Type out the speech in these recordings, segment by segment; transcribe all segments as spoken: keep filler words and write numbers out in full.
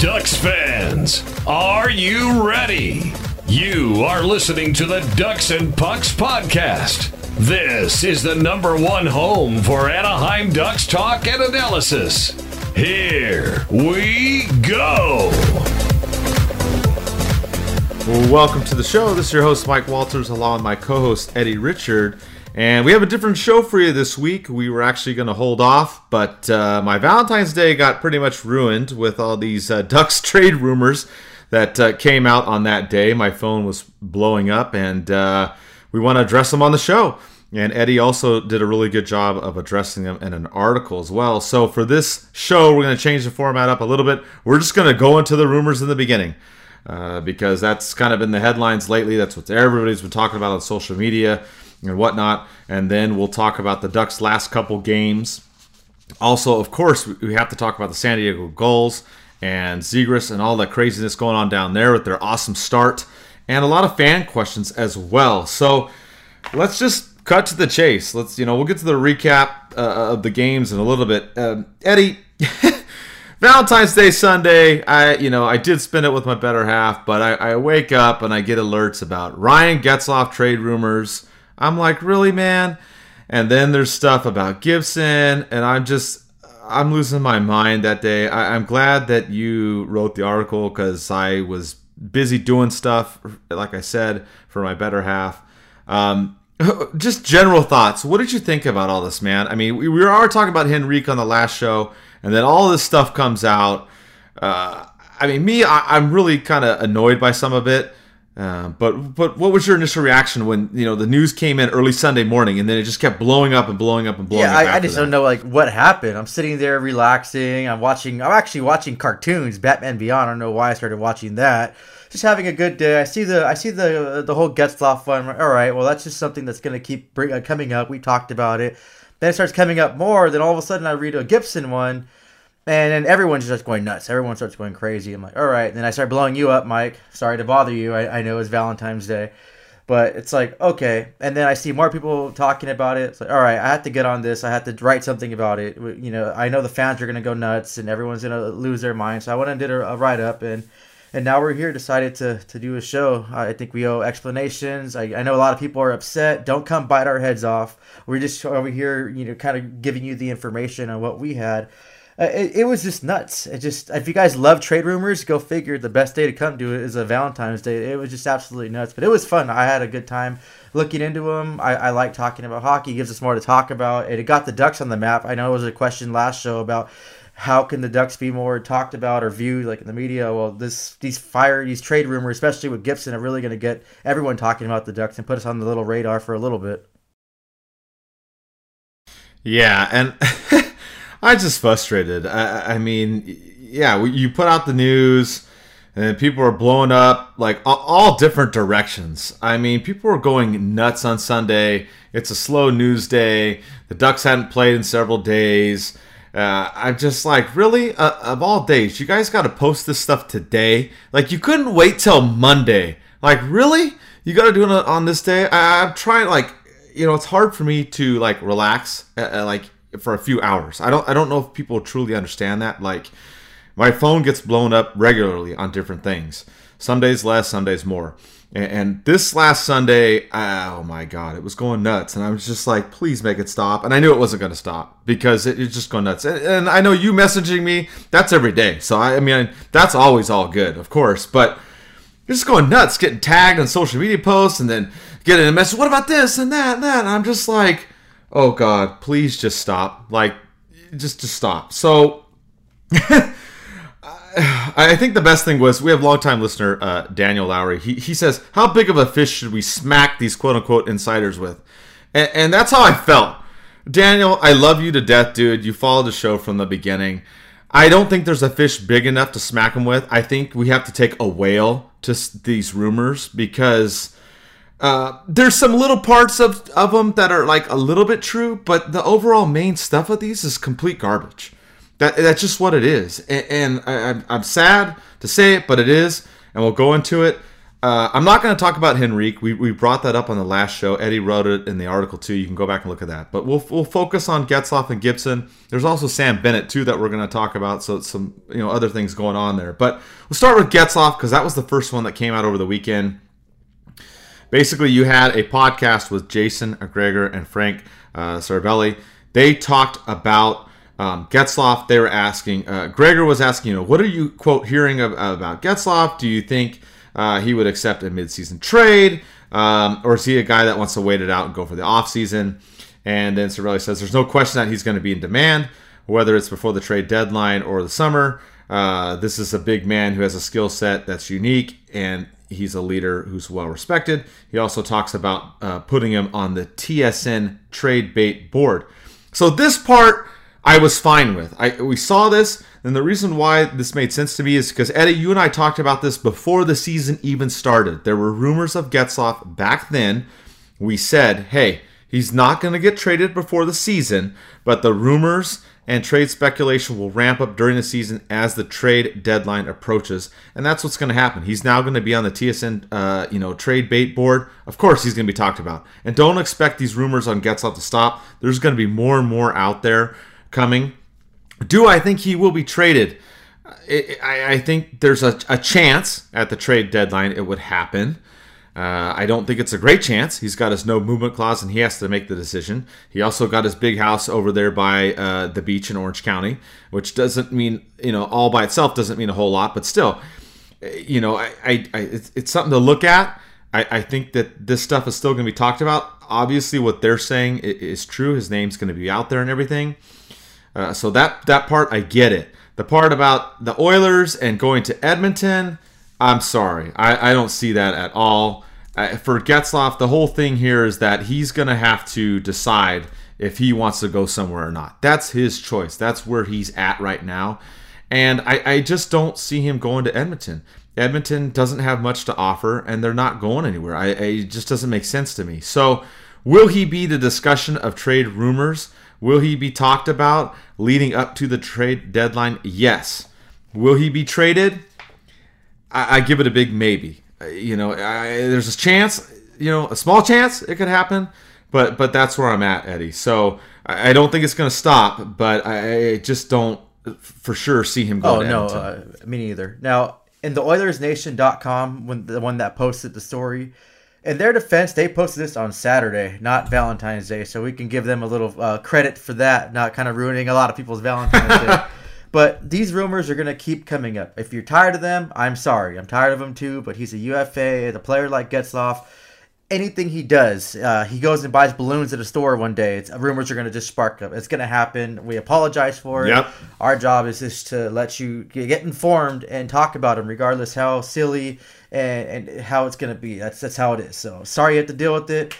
Ducks fans, are you ready? You are listening to the Ducks and Pucks podcast. This is the number one home for Anaheim Ducks talk and analysis. Here we go. Well, welcome to the show. This is your host, Mike Walters, along with my co-host, Eddie Richard. And we have a different show for you this week. We were actually going to hold off, but uh, my Valentine's Day got pretty much ruined with all these uh, Ducks trade rumors that uh, came out on that day. My phone was blowing up, and uh, we want to address them on the show. And Eddie also did a really good job of addressing them in an article as well. So for this show, we're going to change the format up a little bit. We're just going to go into the rumors in the beginning. Uh, because that's kind of been the headlines lately. That's what everybody's been talking about on social media and whatnot. And then we'll talk about the Ducks' last couple games. Also, of course, we have to talk about the San Diego Gulls and Zegras and all the craziness going on down there with their awesome start. And a lot of fan questions as well. So let's just cut to the chase. Let's, you know, we'll get to the recap uh, of the games in a little bit. Um, Eddie... Valentine's Day Sunday, I you know I did spend it with my better half, but I, I wake up and I get alerts about Ryan Getzlaf trade rumors. I'm like, really, man? And then there's stuff about Gibson, and I'm just I'm losing my mind that day. I, I'm glad that you wrote the article because I was busy doing stuff, like I said, for my better half. Um, just general thoughts. What did you think about all this, man? I mean, we, we were talking about Henrique on the last show. And then all this stuff comes out. Uh, I mean, me, I, I'm really kind of annoyed by some of it. Uh, but but what was your initial reaction when you know the news came in early Sunday morning, and then it just kept blowing up and blowing up and blowing yeah, up? Yeah, I, I just that? don't know like what happened. I'm sitting there relaxing. I'm watching. I'm actually watching cartoons, Batman Beyond. I don't know why I started watching that. Just having a good day. I see the I see the the whole Getzlaf one. All right, well that's just something that's gonna keep bring, uh, coming up. We talked about it. Then it starts coming up more. Then all of a sudden I read a Gibson one. And then everyone just starts going nuts. Everyone starts going crazy. I'm like, all right. And then I start blowing you up, Mike. Sorry to bother you. I, I know it's Valentine's Day. But it's like, okay. And then I see more people talking about it. It's like, all right, I have to get on this. I have to write something about it. You know, I know the fans are going to go nuts and everyone's going to lose their mind. So I went and did a, a write-up. And and now we're here, decided to, to do a show. I think we owe explanations. I, I know a lot of people are upset. Don't come bite our heads off. We're just over here, you know, kind of giving you the information on what we had. Uh, it, it was just nuts. It just if you guys love trade rumors, go figure. The best day to come to it is a Valentine's Day. It was just absolutely nuts, but it was fun. I had a good time looking into them. I, I like talking about hockey. It gives us more to talk about. And it got the Ducks on the map. I know it was a question last show about how can the Ducks be more talked about or viewed like in the media. Well, this these fire these trade rumors, especially with Gibson, are really going to get everyone talking about the Ducks and put us on the little radar for a little bit. Yeah, and. I'm just frustrated. I, I mean, yeah, you put out the news, and people are blowing up like all, all different directions. I mean, people were going nuts on Sunday. It's a slow news day. The Ducks hadn't played in several days. Uh, I'm just like, really? Uh, of all days, you guys got to post this stuff today? Like, you couldn't wait till Monday. Like, really? You got to do it on this day? I, I'm trying, like, you know, it's hard for me to, like, relax, uh, like, for a few hours. I don't I don't know if people truly understand that. Like, my phone gets blown up regularly on different things. Some days less, some days more. And, and this last Sunday, oh my God, it was going nuts. And I was just like, please make it stop. And I knew it wasn't going to stop because it, it's just going nuts. And, and I know you messaging me, that's every day. So, I, I mean, that's always all good, of course. But you're just going nuts, getting tagged on social media posts and then getting a message, what about this and that and that? And I'm just like, oh God, please just stop. Like, just to stop. So, I think the best thing was, we have longtime listener, uh, Daniel Lowry. He he says, how big of a fish should we smack these quote-unquote insiders with? And, and that's how I felt. Daniel, I love you to death, dude. You followed the show from the beginning. I don't think there's a fish big enough to smack him with. I think we have to take a whale to these rumors because... Uh, there's some little parts of, of them that are like a little bit true, but the overall main stuff of these is complete garbage. That That's just what it is. And, and I, I'm sad to say it, but it is. And we'll go into it. Uh, I'm not going to talk about Henrique. We we brought that up on the last show. Eddie wrote it in the article too. You can go back and look at that. But we'll we'll focus on Getzlaf and Gibson. There's also Sam Bennett too that we're going to talk about. So some you know other things going on there. But we'll start with Getzlaf because that was the first one that came out over the weekend. Basically, you had a podcast with Jason Gregor and Frank uh, Saravelli. They talked about um, Getzlaf. They were asking, uh, Gregor was asking, you know, what are you, quote, hearing of, about Getzlaf? Do you think uh, he would accept a midseason trade? Um, or is he a guy that wants to wait it out and go for the offseason? And then Saravelli says there's no question that he's going to be in demand, whether it's before the trade deadline or the summer. Uh, this is a big man who has a skill set that's unique, and he's a leader who's well respected. He also talks about uh, putting him on the T S N trade bait board. So this part I was fine with. I we saw this, and the reason why this made sense to me is because, Eddie, you and I talked about this before the season even started. There were rumors of Getzlaf back then. We said, hey, he's not going to get traded before the season, but the rumors and trade speculation will ramp up during the season as the trade deadline approaches, and that's what's going to happen. He's now going to be on the T S N, uh, you know, trade bait board. Of course, he's going to be talked about, and don't expect these rumors on Getzlaf to stop. There's going to be more and more out there coming. Do I think he will be traded? I, I, I think there's a, a chance at the trade deadline it would happen. Uh, I don't think it's a great chance. He's got his no movement clause, and he has to make the decision. He also got his big house over there by uh, the beach in Orange County, which doesn't mean, you know, all by itself doesn't mean a whole lot, but still, you know, I, I, I it's, it's something to look at. I, I think that this stuff is still going to be talked about. Obviously, what they're saying is true. His name's going to be out there and everything. Uh, so that that part, I get it. The part about the Oilers and going to Edmonton, I'm sorry. I, I don't see that at all. Uh, for Getzlaf, the whole thing here is that he's going to have to decide if he wants to go somewhere or not. That's his choice. That's where he's at right now. And I, I just don't see him going to Edmonton. Edmonton doesn't have much to offer, and they're not going anywhere. I, I, it just doesn't make sense to me. So will he be the discussion of trade rumors? Will he be talked about leading up to the trade deadline? Yes. Will he be traded? I, I give it a big maybe. You know, I, there's a chance, you know, a small chance it could happen, but but that's where I'm at, Eddie. So I, I don't think it's going to stop, but I, I just don't for sure see him going. Oh to no, uh, me neither. Now in the Oilers Nation dot com, when the one that posted the story, in their defense, they posted this on Saturday, not Valentine's Day, so we can give them a little uh, credit for that, not kind of ruining a lot of people's Valentine's Day. But these rumors are going to keep coming up. If you're tired of them, I'm sorry. I'm tired of him too, but he's a U F A, a player like Getzlaf. Anything he does, uh, he goes and buys balloons at a store one day. It's, rumors are going to just spark up. It's going to happen. We apologize for it. Yep. Our job is just to let you get informed and talk about him, regardless how silly and, and how it's going to be. That's that's how it is. So sorry you have to deal with it.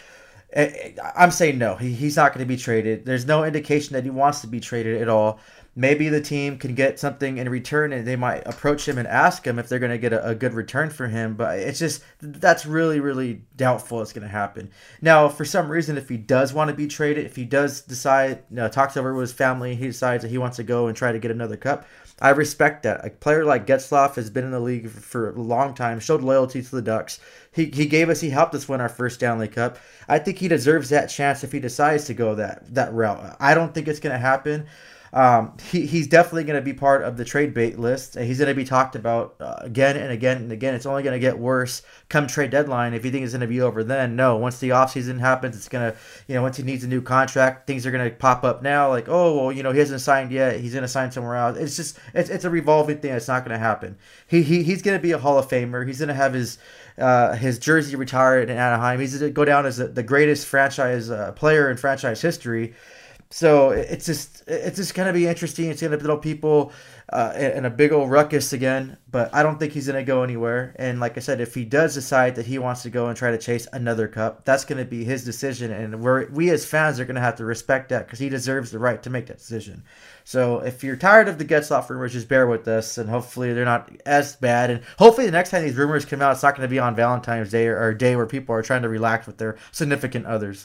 I'm saying no. He, he's not going to be traded. There's no indication that he wants to be traded at all. Maybe the team can get something in return, and they might approach him and ask him if they're going to get a, a good return for him. But it's just, that's really, really doubtful it's going to happen. Now, for some reason, if he does want to be traded, if he does decide, you know, talks over with his family, he decides that he wants to go and try to get another cup, I respect that. A player like Getzlaf has been in the league for a long time, showed loyalty to the Ducks. He he gave us, he helped us win our first Stanley Cup. I think he deserves that chance if he decides to go that, that route. I don't think it's going to happen. Um, he, he's definitely going to be part of the trade bait list. He's going to be talked about uh, again and again and again. It's only going to get worse come trade deadline. If you think it's going to be over then, no. Once the offseason happens, it's going to, you know, once he needs a new contract, things are going to pop up now. Like, oh, well, you know, he hasn't signed yet. He's going to sign somewhere else. It's just, it's, it's a revolving thing. It's not going to happen. He, he He's going to be a Hall of Famer. He's going to have his uh, his jersey retired in Anaheim. He's going to go down as the, the greatest franchise uh, player in franchise history. So it's just it's just going to be interesting. It's going to throw people uh, in a big old ruckus again. But I don't think he's going to go anywhere. And like I said, if he does decide that he wants to go and try to chase another cup, that's going to be his decision. And we're, we as fans are going to have to respect that because he deserves the right to make that decision. So if you're tired of the Getzlaf rumors, just bear with us. And hopefully they're not as bad. And hopefully the next time these rumors come out, it's not going to be on Valentine's Day or, or a day where people are trying to relax with their significant others.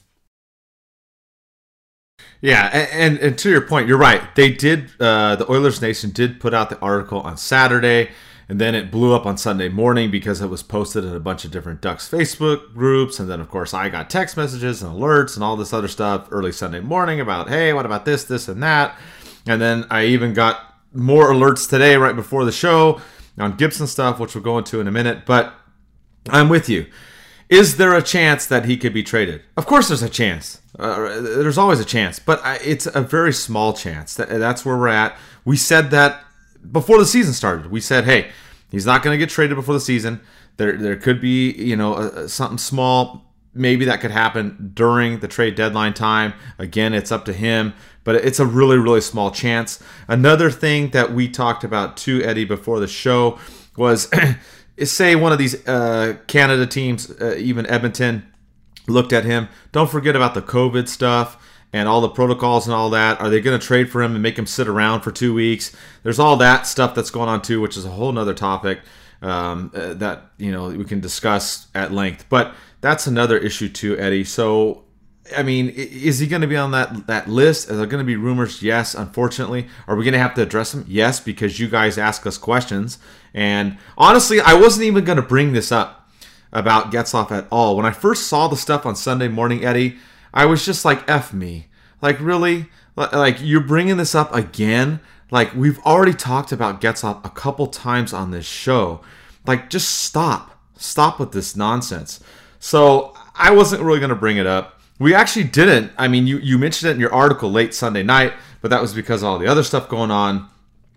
Yeah, and, and, and to your point, you're right. They did, uh, the Oilers Nation did put out the article on Saturday, And then it blew up on Sunday morning because it was posted in a bunch of different Ducks Facebook groups. And then, of course, I got text messages and alerts and all this other stuff early Sunday morning about, hey, what about this, this, and that? And then I even got more alerts today right before the show on Gibson stuff, which we'll go into in a minute. But I'm with you. Is there a chance that he could be traded? Of course there's a chance. Uh, there's always a chance. But I, it's a very small chance. That, that's where we're at. We said that before the season started. We said, hey, he's not going to get traded before the season. There there could be, you know, a, something small. Maybe that could happen during the trade deadline time. Again, it's up to him. But it's a really, really small chance. Another thing that we talked about too, Eddie, before the show was, say one of these uh, Canada teams, uh, even Edmonton, looked at him. Don't forget about the COVID stuff and all the protocols and all that. Are they going to trade for him and make him sit around for two weeks? There's all that stuff that's going on too, which is a whole nother topic um, uh, that, you know, we can discuss at length. But that's another issue too, Eddie. So, I mean, is he going to be on that, that list? Are there going to be rumors? Yes, unfortunately. Are we going to have to address him? Yes, because you guys ask us questions. And honestly, I wasn't even going to bring this up about Getzlaf at all. When I first saw the stuff on Sunday morning, Eddie, I was just like, F me. Like, really? Like, you're bringing this up again? Like, we've already talked about Getzlaf a couple times on this show. Like, just stop. Stop with this nonsense. So, I wasn't really going to bring it up. We actually didn't. I mean, you, you mentioned it in your article late Sunday night, but that was because of all the other stuff going on.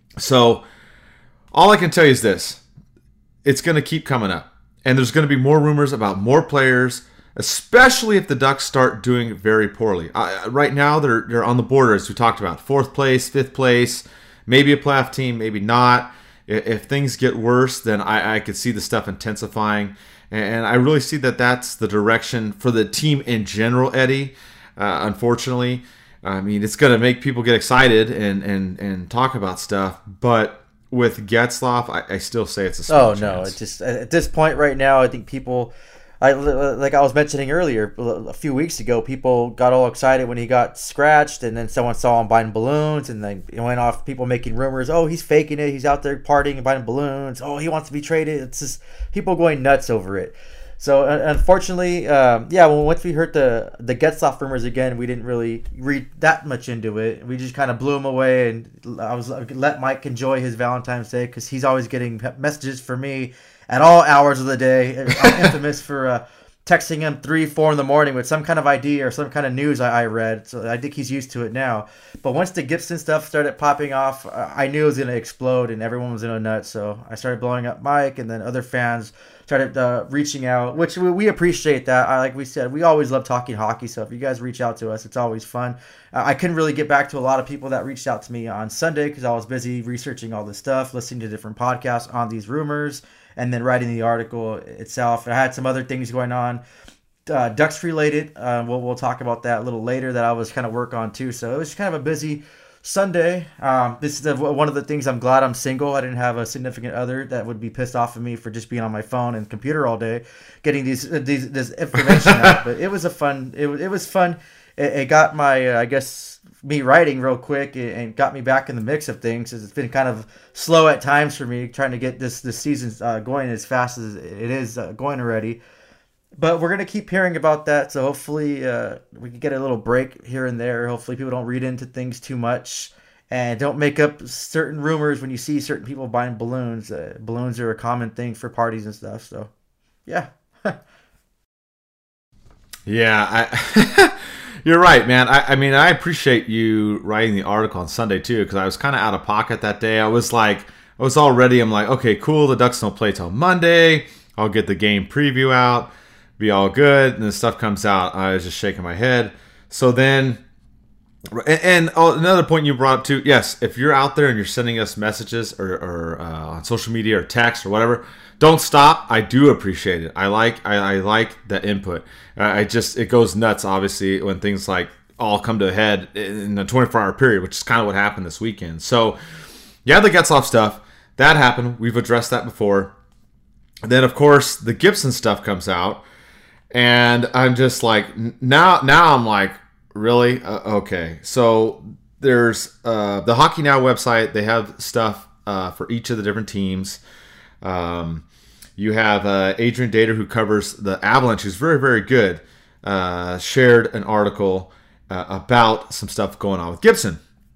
So, all I can tell you is this. It's going to keep coming up. And there's going to be more rumors about more players, especially if the Ducks start doing very poorly. Uh, right now, they're they're on the border, as we talked about. Fourth place, fifth place, maybe a playoff team, maybe not. If, if things get worse, then I, I could see the stuff intensifying. And I really see that that's the direction for the team in general, Eddie. Uh, unfortunately, I mean, it's going to make people get excited and, and, and talk about stuff. But with Getzlaf, I, I still say it's a small Oh, chance. no. It's just at this point right now, I think people... I, like I was mentioning earlier, a few weeks ago, people got all excited when he got scratched, and then someone saw him buying balloons, and then it went off, people making rumors, oh, he's faking it, he's out there partying and buying balloons, oh, he wants to be traded. It's just people going nuts over it. So, unfortunately, um, yeah, well, once we heard the, the Getzlaf rumors again, we didn't really read that much into it. We just kind of blew him away, and I was let Mike enjoy his Valentine's Day, because he's always getting messages from me at all hours of the day. I'm infamous for uh, texting him three, four in the morning with some kind of idea or some kind of news I, I read. So I think he's used to it now. But once the Gibson stuff started popping off, I knew it was going to explode and everyone was in a nut. So I started blowing up Mike, and then other fans started uh, reaching out, which we, we appreciate that. I, like we said, we always love talking hockey. So if you guys reach out to us, it's always fun. Uh, I couldn't really get back to a lot of people that reached out to me on Sunday because I was busy researching all this stuff, listening to different podcasts on these rumors, and then writing the article itself. I had some other things going on, uh, Ducks related. Uh, we'll, we'll talk about that a little later that I was kind of work on too. So it was kind of a busy Sunday. Um, this is the, one of the things I'm glad I'm single. I didn't have a significant other that would be pissed off at me for just being on my phone and computer all day, getting these, these this information out. But it was a fun, it, it was fun. It, it got my, uh, I guess, me writing real quick and got me back in the mix of things. It's been kind of slow at times for me trying to get this this season uh, going as fast as it is uh, going already. But we're going to keep hearing about that, so hopefully uh, we can get a little break here and there. Hopefully people don't read into things too much and don't make up certain rumors when you see certain people buying balloons. Uh, balloons are a common thing for parties and stuff, so yeah. yeah, I... You're right, man. I, I mean, I appreciate you writing the article on Sunday, too, because I was kind of out of pocket that day. I was like, I was all ready. I'm like, okay, cool. The Ducks don't play till Monday. I'll get the game preview out. Be all good. And then stuff comes out. I was just shaking my head. So then, and, and oh, another point you brought up, too. Yes, if you're out there and you're sending us messages or, or uh, on social media or text or whatever, don't stop. I do appreciate it. I like I, I like that input. I just it goes nuts, obviously, when things like all come to a head in a twenty-four hour period, which is kind of what happened this weekend. So, yeah, the Getzlaf stuff that happened. We've addressed that before. And then, of course, the Gibson stuff comes out, and I'm just like, now, now I'm like, really? Uh, okay. So there's uh, the Hockey Now website. They have stuff uh, for each of the different teams. Um, you have uh, Adrian Dater, who covers the Avalanche, who's very, very good, uh, shared an article uh, about some stuff going on with Gibson.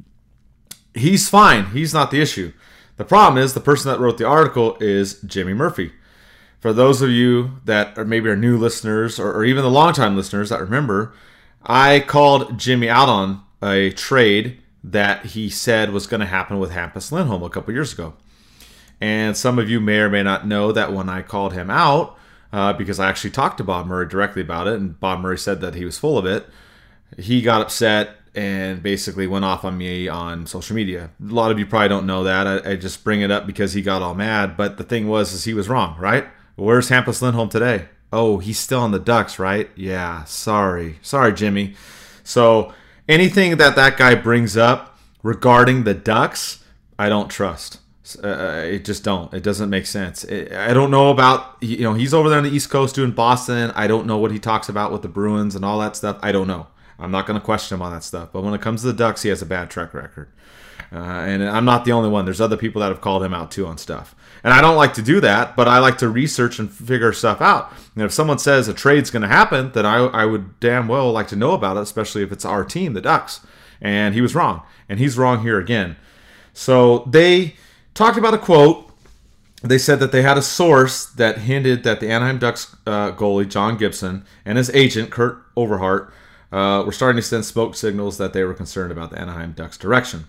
He's fine. He's not the issue. The problem is the person that wrote the article is Jimmy Murphy. For those of you that are maybe are new listeners or, or even the longtime listeners that remember, I called Jimmy out on a trade that he said was going to happen with Hampus Lindholm a couple years ago. And some of you may or may not know that when I called him out, uh, because I actually talked to Bob Murray directly about it, and Bob Murray said that he was full of it, he got upset and basically went off on me on social media. A lot of you probably don't know that. I, I just bring it up because he got all mad. But the thing was, is he was wrong, right? Where's Hampus Lindholm today? Oh, he's still on the Ducks, right? Yeah, sorry. Sorry, Jimmy. So anything that that guy brings up regarding the Ducks, I don't trust. Uh, it just don't. It doesn't make sense. It, I don't know about, you know, he's over there on the East Coast doing Boston. I don't know what he talks about with the Bruins and all that stuff. I don't know. I'm not going to question him on that stuff. But when it comes to the Ducks, he has a bad track record. Uh, and I'm not the only one. There's other people that have called him out too on stuff. And I don't like to do that, but I like to research and figure stuff out. And if someone says a trade's going to happen, then I, I would damn well like to know about it, especially if it's our team, the Ducks. And he was wrong. And he's wrong here again. So they talked about a quote. They said that they had a source that hinted that the Anaheim Ducks uh, goalie, John Gibson, and his agent, Kurt Overhart, uh, were starting to send smoke signals that they were concerned about the Anaheim Ducks' direction.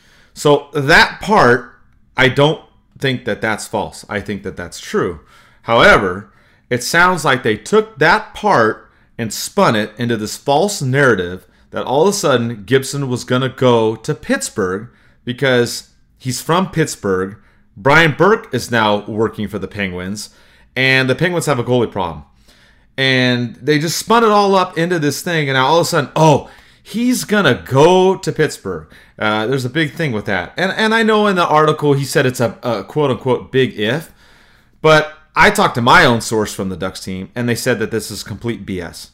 So that part, I don't think that that's false. I think that that's true. However, it sounds like they took that part and spun it into this false narrative that all of a sudden Gibson was going to go to Pittsburgh because he's from Pittsburgh. Brian Burke is now working for the Penguins, and the Penguins have a goalie problem. And they just spun it all up into this thing, and now all of a sudden, oh, he's going to go to Pittsburgh. Uh, there's a big thing with that. And and I know in the article he said it's a, a quote-unquote big if, but I talked to my own source from the Ducks team, and they said that this is complete B S.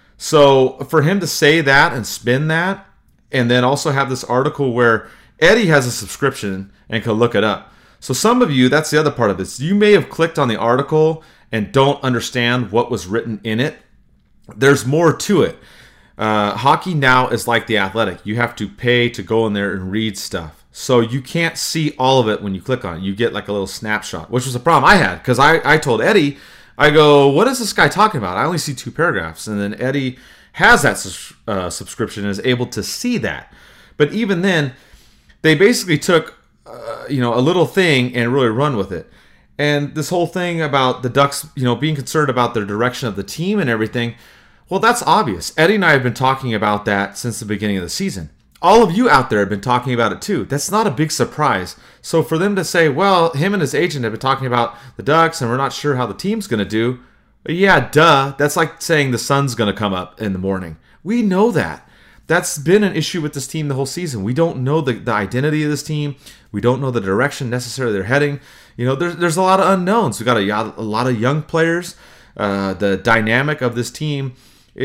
So for him to say that and spin that, and then also have this article where Eddie has a subscription and can look it up. So some of you, that's the other part of this. You may have clicked on the article and don't understand what was written in it. There's more to it. Uh, hockey now is like The Athletic. You have to pay to go in there and read stuff. So you can't see all of it when you click on it. You get like a little snapshot, which was a problem I had because I, I told Eddie, I go, what is this guy talking about? I only see two paragraphs. And then Eddie has that uh, subscription and is able to see that. But even then, they basically took uh, you know, a little thing and really run with it. And this whole thing about the Ducks, you know, being concerned about their direction of the team and everything, well, that's obvious. Eddie and I have been talking about that since the beginning of the season. All of you out there have been talking about it too. That's not a big surprise. So for them to say, well, him and his agent have been talking about the Ducks and we're not sure how the team's going to do, yeah, duh. That's like saying the sun's going to come up in the morning. We know that. That's been an issue with this team the whole season. We don't know the, the identity of this team. We don't know the direction necessarily they're heading. You know, there's, there's a lot of unknowns. We've got a, a lot of young players. Uh, the dynamic of this team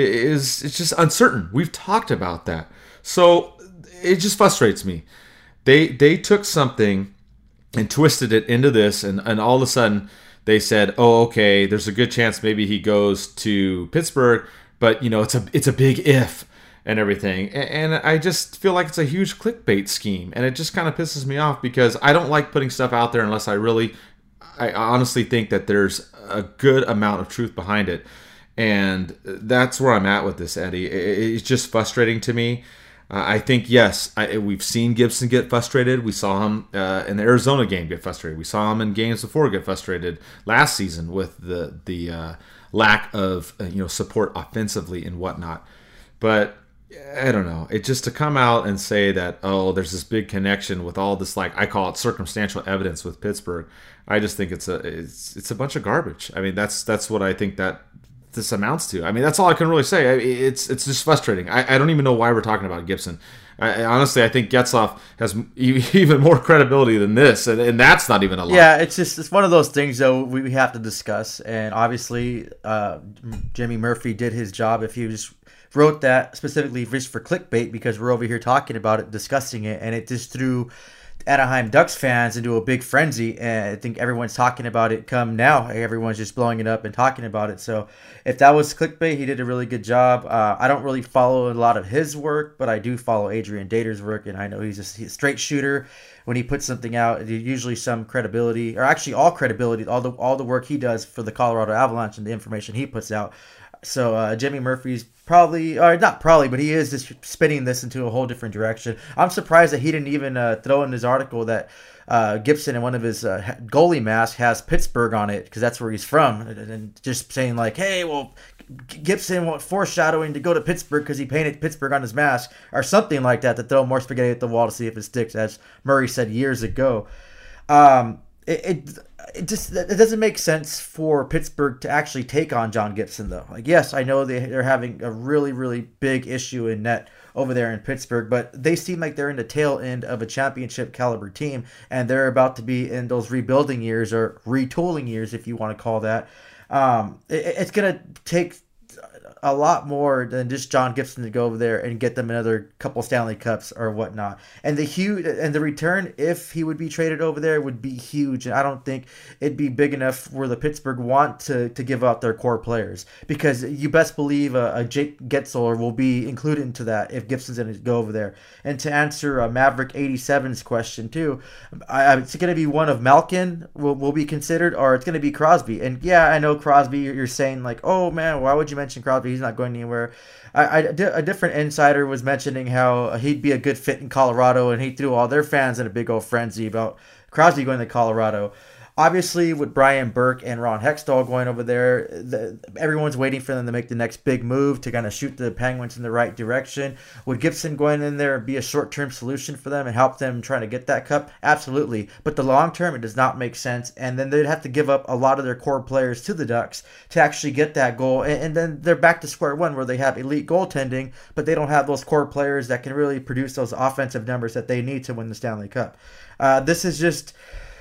is it's just uncertain. We've talked about that. So it just frustrates me. They they took something and twisted it into this, and, and all of a sudden they said, oh, okay, there's a good chance maybe he goes to Pittsburgh, but, you know, it's a it's a big if. And everything. And I just feel like it's a huge clickbait scheme. And it just kind of pisses me off because I don't like putting stuff out there unless I really, I honestly think that there's a good amount of truth behind it. And that's where I'm at with this, Eddie. It's just frustrating to me. Uh, I think, yes, I, we've seen Gibson get frustrated. We saw him uh, in the Arizona game get frustrated. We saw him in games before get frustrated last season with the, the uh, lack of uh, you know support offensively and whatnot. But I don't know. It just to come out and say that, oh, there's this big connection with all this, like I call it circumstantial evidence with Pittsburgh. I just think it's a it's it's a bunch of garbage. I mean, that's that's what I think that this amounts to. I mean, that's all I can really say. I, it's it's just frustrating. I, I don't even know why we're talking about Gibson. I, honestly, I think Getzlaf has even more credibility than this, and, and that's not even a lot. Yeah, it's just it's one of those things though we have to discuss, and obviously, uh, Jimmy Murphy did his job. If he just wrote that specifically just for clickbait, because we're over here talking about it, discussing it, and it just threw Anaheim Ducks fans into a big frenzy, and I think everyone's talking about it come now. Everyone's just blowing it up and talking about it. So if that was clickbait, he did a really good job. Uh, I don't really follow a lot of his work, but I do follow Adrian Dater's work, and I know he's a, he's a straight shooter. When he puts something out, usually some credibility, or actually all credibility, all the all the work he does for the Colorado Avalanche and the information he puts out. So uh, Jimmy Murphy's probably, or not probably, but he is just spinning this into a whole different direction. I'm surprised that he didn't even uh, throw in his article that uh, Gibson in one of his uh, goalie masks has Pittsburgh on it, because that's where he's from, and just saying like, hey, well, Gibson foreshadowing to go to Pittsburgh because he painted Pittsburgh on his mask, or something like that, to throw more spaghetti at the wall to see if it sticks, as Murray said years ago. Um, it, it it just it doesn't make sense for Pittsburgh to actually take on John Gibson, though. Like, yes, I know they, they're having a really, really big issue in net over there in Pittsburgh, but they seem like they're in the tail end of a championship caliber team, and they're about to be in those rebuilding years, or retooling years, if you want to call that. Um, it, it's going to take a lot more than just John Gibson to go over there and get them another couple Stanley Cups or whatnot. And the huge and the return, if he would be traded over there, would be huge. And I don't think it'd be big enough where the Pittsburgh want to, to give out their core players, because you best believe a, a Jake Getzler will be included into that if Gibson's going to go over there. And to answer uh, Maverick eighty-seven's question too, I, it's going to be one of Malkin will, will be considered, or it's going to be Crosby. And yeah, I know Crosby, you're saying like, oh man, why would you mention Crosby? He's not going anywhere. I, I, a different insider was mentioning how he'd be a good fit in Colorado, and he threw all their fans in a big old frenzy about Crosby going to Colorado. Obviously, with Brian Burke and Ron Hextall going over there, the, everyone's waiting for them to make the next big move to kind of shoot the Penguins in the right direction. Would Gibson going in there be a short-term solution for them and help them trying to get that cup? Absolutely. But the long-term, it does not make sense. And then they'd have to give up a lot of their core players to the Ducks to actually get that goal. And, and then they're back to square one, where they have elite goaltending, but they don't have those core players that can really produce those offensive numbers that they need to win the Stanley Cup. Uh, this is just...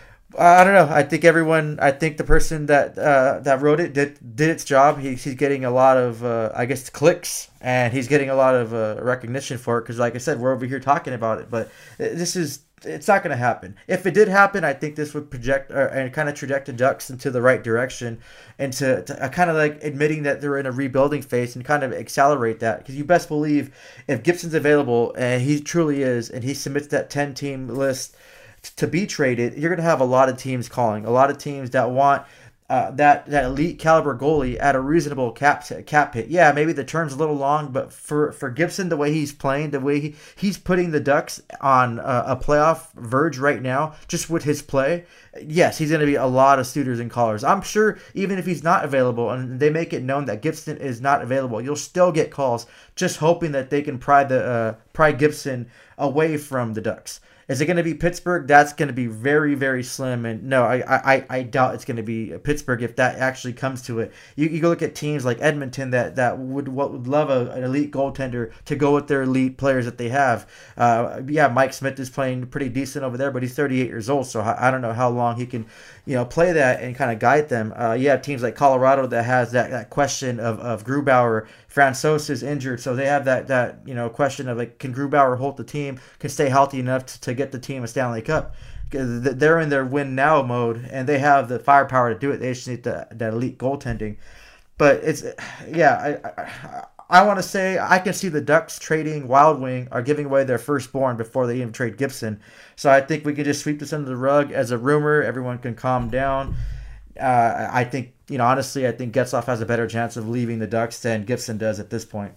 I don't know. I think everyone. I think the person that uh, that wrote it did did its job. He, he's getting a lot of, uh, I guess, clicks, and he's getting a lot of uh, recognition for it. Because, like I said, we're over here talking about it, but this is it's not going to happen. If it did happen, I think this would project uh, and kind of traject the Ducks into the right direction, and to, to uh, kind of like admitting that they're in a rebuilding phase and kind of accelerate that. Because you best believe if Gibson's available, and he truly is, and he submits that ten team list to be traded, you're going to have a lot of teams calling, a lot of teams that want uh, that that elite caliber goalie at a reasonable cap cap hit. Yeah, maybe the term's a little long, but for, for Gibson, the way he's playing, the way he, he's putting the Ducks on a, a playoff verge right now, just with his play, yes, he's going to be a lot of suitors and callers. I'm sure even if he's not available and they make it known that Gibson is not available, you'll still get calls, just hoping that they can pry the uh, pry Gibson away from the Ducks. Is it going to be Pittsburgh? That's going to be very, very slim. And no, I I, I doubt it's going to be Pittsburgh if that actually comes to it. You, you go look at teams like Edmonton that, that would would love a, an elite goaltender to go with their elite players that they have. Uh, yeah, Mike Smith is playing pretty decent over there, but he's thirty-eight years old, so I, I don't know how long he can, you know, play that and kind of guide them. Uh, you have teams like Colorado that has that, that question of, of Grubauer. Francouz is injured, so they have that, that you know question of like, can Grubauer hold the team, can stay healthy enough to, to get the team a Stanley Cup? They're in their win now mode, and they have the firepower to do it. They just need the, that elite goaltending. But it's yeah, I I, I want to say I can see the Ducks trading Wild Wing or giving away their firstborn before they even trade Gibson. So I think we can just sweep this under the rug as a rumor. Everyone can calm down. Uh, I think, you know, honestly, I think Getzlaf has a better chance of leaving the Ducks than Gibson does at this point.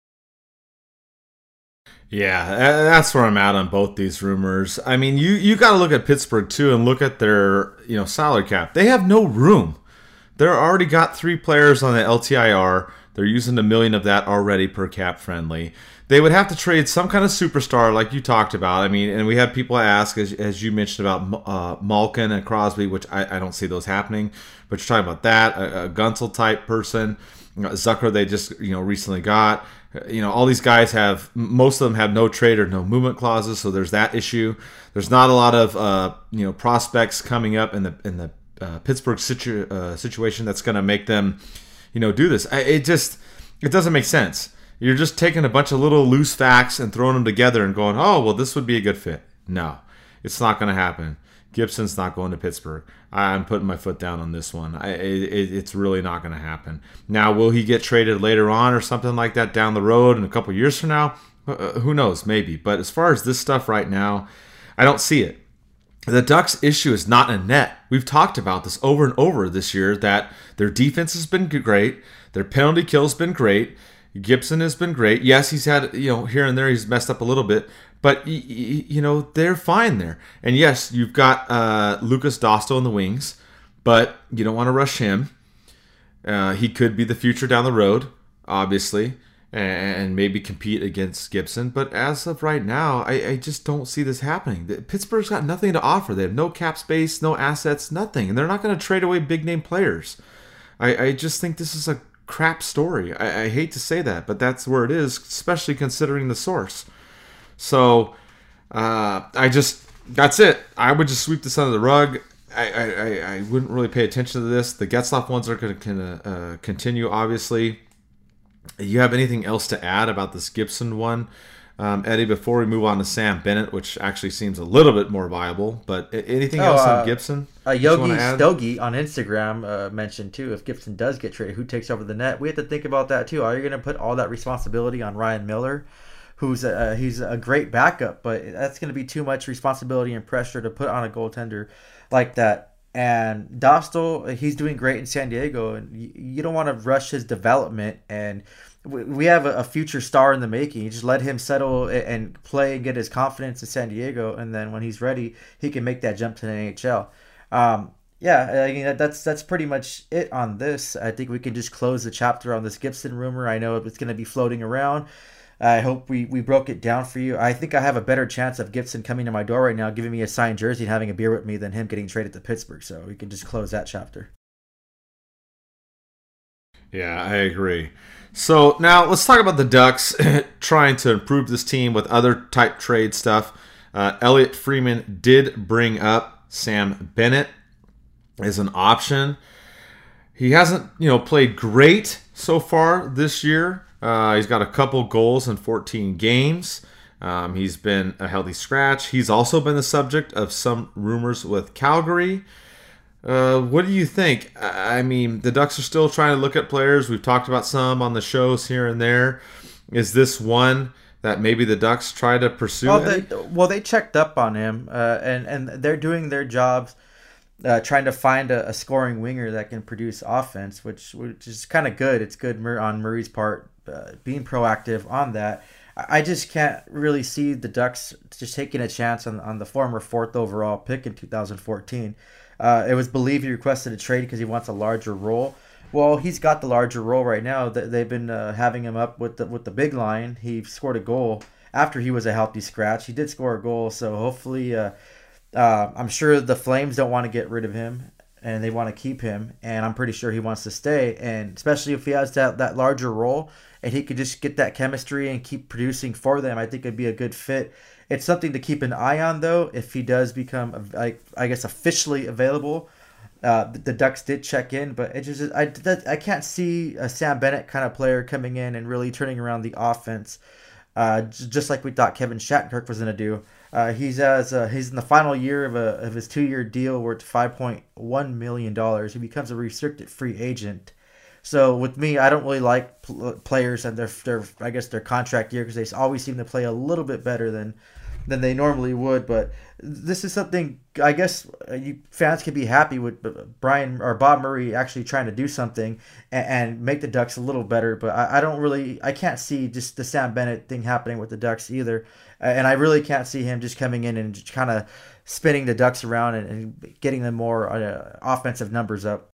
Yeah, that's where I'm at on both these rumors. I mean, you, you got to look at Pittsburgh, too, and look at their, you know, salary cap. They have no room. They're already got three players on the L T I R. They're using a million of that already per cap friendly. They would have to trade some kind of superstar like you talked about. I mean, and we had people ask, as, as you mentioned, about uh, Malkin and Crosby, which I, I don't see those happening. But you're talking about that, a, a Gunsel type person. Zucker they just, you know, recently got. You know, all these guys have, most of them have no trade or no movement clauses, so there's that issue. There's not a lot of, uh, you know, prospects coming up in the in the uh, Pittsburgh situ- uh, situation that's going to make them, you know, do this. I, it just, it doesn't make sense. You're just taking a bunch of little loose facts and throwing them together and going, oh, well, this would be a good fit. No. It's not going to happen. Gibson's not going to Pittsburgh. I'm putting my foot down on this one. I, it, it's really not going to happen. Now, will he get traded later on or something like that down the road in a couple years from now? Uh, who knows? Maybe. But as far as this stuff right now, I don't see it. The Ducks' issue is not in net. We've talked about this over and over this year, that their defense has been great. Their penalty kill has been great. Gibson has been great. Yes, he's had, you know, here and there he's messed up a little bit. But, you know, they're fine there. And yes, you've got uh, Lucas Dostal in the wings, but you don't want to rush him. Uh, he could be the future down the road, obviously, and maybe compete against Gibson. But as of right now, I, I just don't see this happening. Pittsburgh's got nothing to offer. They have no cap space, no assets, nothing. And they're not going to trade away big-name players. I, I just think this is a crap story. I, I hate to say that, but that's where it is, especially considering the source. So, uh, I just, that's it. I would just sweep this under the rug. I, I, I wouldn't really pay attention to this. The Getzlaf ones are going to uh, continue, obviously. You have anything else to add about this Gibson one, um, Eddie, before we move on to Sam Bennett, which actually seems a little bit more viable, but anything oh, else uh, on Gibson? Uh, Yogi Stogie on Instagram uh, mentioned, too, if Gibson does get traded, who takes over the net? We have to think about that, too. Are you going to put all that responsibility on Ryan Miller? Who's a, he's a great backup, but that's going to be too much responsibility and pressure to put on a goaltender like that. And Dostal, he's doing great in San Diego, and you, you don't want to rush his development. And we, we have a, a future star in the making. You just let him settle and play and get his confidence in San Diego, and then when he's ready, he can make that jump to the N H L. Um, yeah, I mean, that's that's pretty much it on this. I think we can just close the chapter on this Gibson rumor. I know it's going to be floating around. I hope we, we broke it down for you. I think I have a better chance of Gibson coming to my door right now, giving me a signed jersey and having a beer with me than him getting traded to Pittsburgh. So we can just close that chapter. Yeah, I agree. So now let's talk about the Ducks trying to improve this team with other type trade stuff. Uh, Elliot Freeman did bring up Sam Bennett as an option. He hasn't, you know, played great so far this year. Uh, he's got a couple goals in fourteen games. Um, he's been a healthy scratch. He's also been the subject of some rumors with Calgary. Uh, what do you think? I mean, the Ducks are still trying to look at players. We've talked about some on the shows here and there. Is this one that maybe the Ducks try to pursue? Well, they, well, they checked up on him, uh, and, and they're doing their jobs. Uh, trying to find a, a scoring winger that can produce offense, which which is kind of good. It's good on Murray's part, uh, being proactive on that. I just can't really see the Ducks just taking a chance on, on the former fourth overall pick in two thousand fourteen. Uh, it was believed he requested a trade because he wants a larger role. Well, he's got the larger role right now. They've been uh, having him up with the, with the big line. He scored a goal after he was a healthy scratch. He did score a goal, so hopefully... Uh, Uh, I'm sure the Flames don't want to get rid of him, and they want to keep him, and I'm pretty sure he wants to stay, and especially if he has that, that larger role, and he could just get that chemistry and keep producing for them, I think it'd be a good fit. It's something to keep an eye on, though, if he does become, like, I guess, officially available. Uh, the Ducks did check in, but it just I, that, I can't see a Sam Bennett kind of player coming in and really turning around the offense, uh, just like we thought Kevin Shattenkirk was going to do. Uh, he's as uh, he's in the final year of a of his two year deal worth five point one million dollars. He becomes a restricted free agent. So with me, I don't really like pl- players and their their I guess their contract year because they always seem to play a little bit better than than they normally would. But this is something I guess you fans can be happy with Brian or Bob Murray actually trying to do something and, and make the Ducks a little better. But I, I don't really I can't see just the Sam Bennett thing happening with the Ducks either. And I really can't see him just coming in and just kind of spinning the Ducks around and, and getting them more uh, offensive numbers up.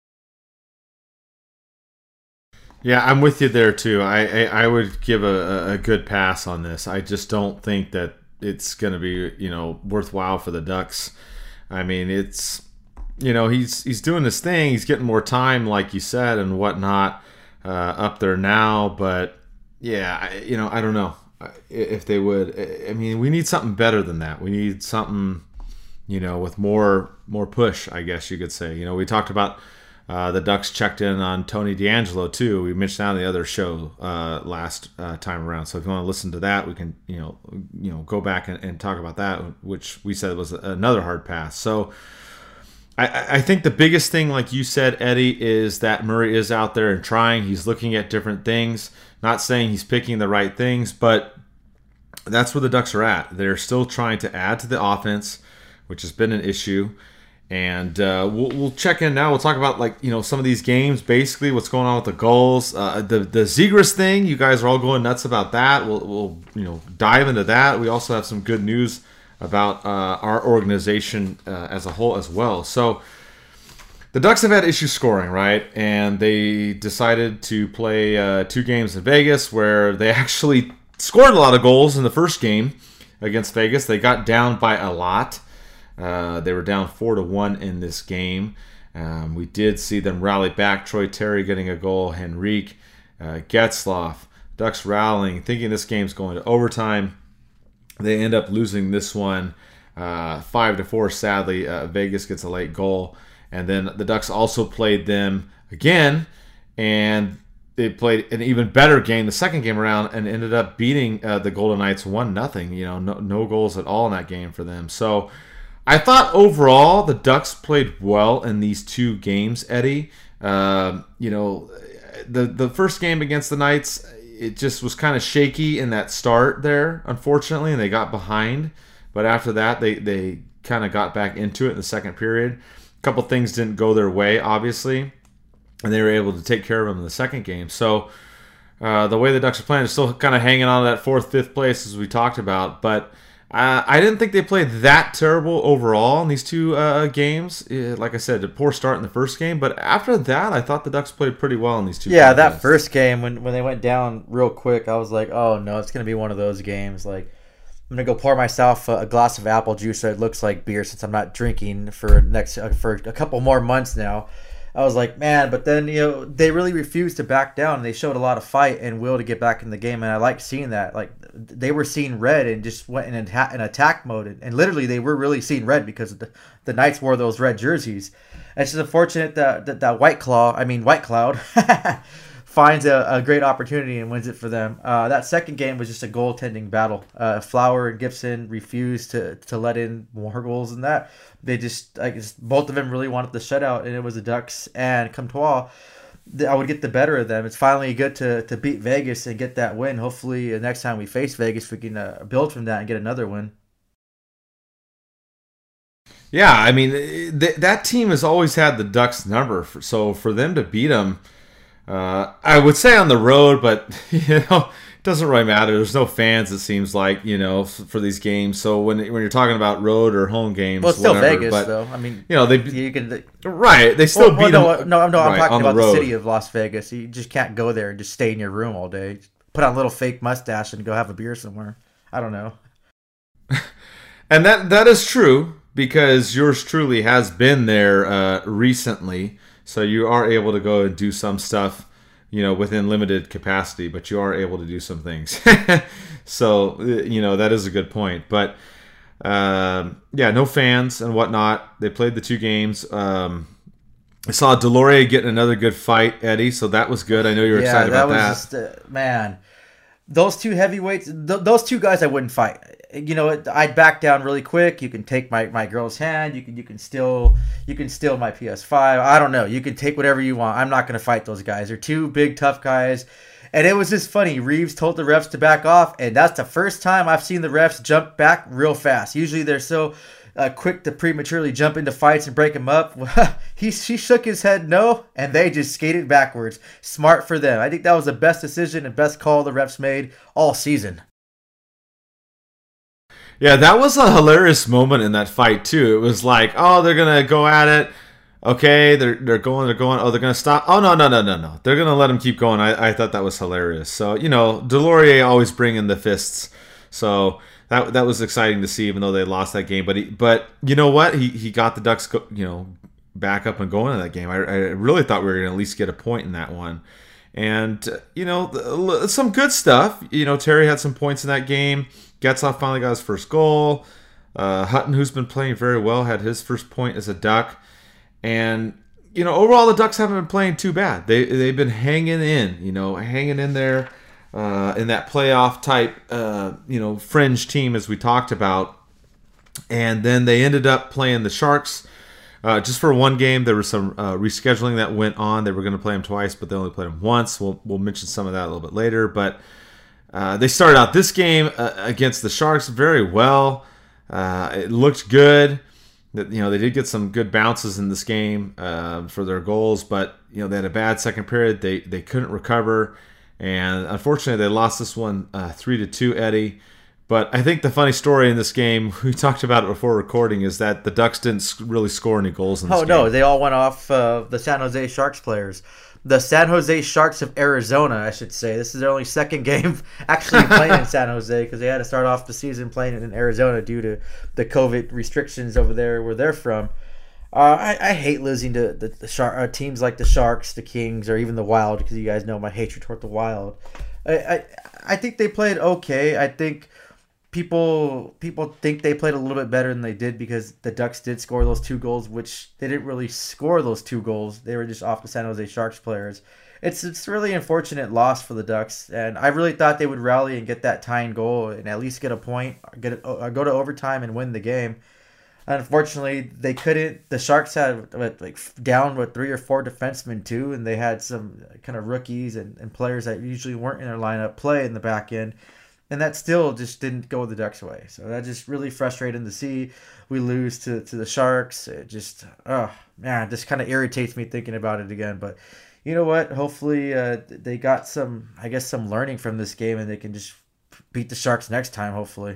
Yeah, I'm with you there too. I I, I would give a, a good pass on this. I just don't think that it's going to be, you know, worthwhile for the Ducks. I mean, it's, you know, he's he's doing this thing. He's getting more time, like you said, and whatnot uh, up there now. But yeah, I, you know, I don't know if they would. I mean, we need something better than that. We need something, you know, with more more push, I guess you could say. You know, we talked about Uh, the Ducks checked in on Tony DeAngelo too. We mentioned that on the other show uh, last uh, time around. So if you want to listen to that, we can you know you know go back and, and talk about that, which we said was another hard pass. So I, I think the biggest thing, like you said, Eddie, is that Murray is out there and trying. He's looking at different things. Not saying he's picking the right things, but that's where the Ducks are at. They're still trying to add to the offense, which has been an issue. And uh, we'll, we'll check in now. We'll talk about like you know some of these games, basically what's going on with the goals, uh, the the Zegras thing. You guys are all going nuts about that. We'll, we'll you know dive into that. We also have some good news about uh, our organization uh, as a whole as well. So the Ducks have had issues scoring, right? And they decided to play uh, two games in Vegas where they actually scored a lot of goals in the first game against Vegas. They got down by a lot. Uh, they were down four to one in this game. Um, we did see them rally back. Troy Terry getting a goal. Henrique, uh, Getzlaf, Ducks rallying, thinking this game's going to overtime. They end up losing this one uh, five to four. Sadly, uh, Vegas gets a late goal, and then the Ducks also played them again, and they played an even better game the second game around, and ended up beating uh, the Golden Knights one nothing. You know, no, no goals at all in that game for them. So I thought overall the Ducks played well in these two games, Eddie. Uh, you know, the the first game against the Knights, it just was kind of shaky in that start there, unfortunately, and they got behind. But after that, they, they kind of got back into it in the second period. A couple things didn't go their way, obviously, and they were able to take care of them in the second game. So uh, the way the Ducks are playing is still kind of hanging on to that fourth, fifth place, as we talked about. But Uh, I didn't think they played that terrible overall in these two uh, games. Uh, like I said, a poor start in the first game, but after that, I thought the Ducks played pretty well in these two. Yeah, games. that first game when when they went down real quick, I was like, oh no, it's gonna be one of those games. Like I'm gonna go pour myself a, a glass of apple juice that looks like beer since I'm not drinking for next uh, for a couple more months now. I was like, man, but then, you know, they really refused to back down. And they showed a lot of fight and will to get back in the game. And I like seeing that. Like, they were seeing red and just went in attack, in attack mode. And literally, they were really seeing red because the, the Knights wore those red jerseys. And it's just unfortunate that, that, that White Claw, I mean, White Cloud, finds a, a great opportunity and wins it for them. Uh, that second game was just a goaltending battle. Uh, Flower and Gibson refused to, to let in more goals than that. They just, I guess, both of them really wanted the shutout, and it was the Ducks and Comtois. I would get the better of them. It's finally good to, to beat Vegas and get that win. Hopefully, the next time we face Vegas, we can uh, build from that and get another win. Yeah, I mean, th- that team has always had the Ducks number, for, so for them to beat them, uh, I would say on the road, but, you know, it doesn't really matter. There's no fans, it seems like, you know, f- for these games. So when when you're talking about road or home games, well, it's still whatever, Vegas, but, though. I mean, you know, they you can they, right. They still well, beat well, them. no, no, no. I'm right, talking about the, the, road. city of Las Vegas. You just can't go there and just stay in your room all day. Put on a little fake mustache and go have a beer somewhere. I don't know. And that that is true, because yours truly has been there uh, recently, so you are able to go and do some stuff, you know, within limited capacity, but you are able to do some things. So, you know, that is a good point. But, um, yeah, no fans and whatnot. They played the two games. Um, I saw Deslauriers getting another good fight, Eddie, so that was good. I know you were yeah, excited that about was that. Just, uh, man, those two heavyweights, th- those two guys I wouldn't fight. You know, I'd back down really quick. You can take my, my girl's hand. You can you can steal you can steal my P S five. I don't know. You can take whatever you want. I'm not going to fight those guys. They're two big tough guys. And it was just funny. Reeves told the refs to back off, and that's the first time I've seen the refs jump back real fast. Usually they're so uh, quick to prematurely jump into fights and break them up. he she shook his head no, and they just skated backwards. Smart for them. I think that was the best decision and best call the refs made all season. Yeah, that was a hilarious moment in that fight too. It was like, oh, they're gonna go at it. Okay, they're they're going, they're going. Oh, they're gonna stop. Oh no, no, no, no, no. They're gonna let them keep going. I, I thought that was hilarious. So you know, Deslauriers always bringing the fists. So that that was exciting to see, even though they lost that game. But he, but you know what? He he got the Ducks, go, you know, back up and going in that game. I, I really thought we were gonna at least get a point in that one. And you know, some good stuff. You know, Terry had some points in that game. Getzlaf finally got his first goal. Uh, Hutton, who's been playing very well, had his first point as a Duck. And, you know, overall the Ducks haven't been playing too bad. They they've been hanging in, you know, hanging in there uh, in that playoff type, uh, you know, fringe team as we talked about. And then they ended up playing the Sharks uh, just for one game. There was some uh, rescheduling that went on. They were going to play them twice, but they only played them once. We'll we'll mention some of that a little bit later. But uh, they started out this game uh, against the Sharks very well. Uh, it looked good. That you know they did get some good bounces in this game uh, for their goals, but you know they had a bad second period. They they couldn't recover, and unfortunately they lost this one uh, three to two. Eddie. But I think the funny story in this game, we talked about it before recording, is that the Ducks didn't really score any goals in this oh, game. Oh, no. They all went off uh, the San Jose Sharks players. The San Jose Sharks of Arizona, I should say. This is their only second game actually playing in San Jose because they had to start off the season playing in Arizona due to the COVID restrictions over there where they're from. Uh, I, I hate losing to the, the Shark, uh, teams like the Sharks, the Kings, or even the Wild because you guys know my hatred toward the Wild. I, I, I think they played okay. I think... People people think they played a little bit better than they did because the Ducks did score those two goals, which they didn't really score those two goals. They were just off the San Jose Sharks players. It's it's really unfortunate loss for the Ducks, and I really thought they would rally and get that tying goal and at least get a point, get it, uh, go to overtime and win the game. Unfortunately, they couldn't. The Sharks had like down with three or four defensemen too, and they had some kind of rookies and, and players that usually weren't in their lineup play in the back end. And that still just didn't go the Ducks' way. So that just really frustrating to see. We lose to, to the Sharks. It just, oh, man, just kind of irritates me thinking about it again. But you know what? Hopefully uh, they got some, I guess, some learning from this game and they can just beat the Sharks next time, hopefully.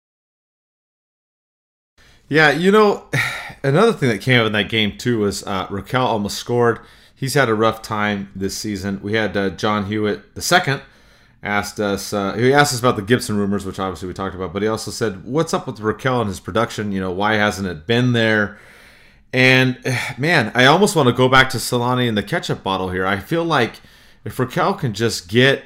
Yeah, you know, another thing that came up in that game, too, was uh, Raquel almost scored. He's had a rough time this season. We had uh, John Hewitt the second. Asked us, uh, he asked us about the Gibson rumors, which obviously we talked about, but he also said, what's up with Raquel and his production? You know, why hasn't it been there? And man, I almost want to go back to Solani and the ketchup bottle here. I feel like if Raquel can just get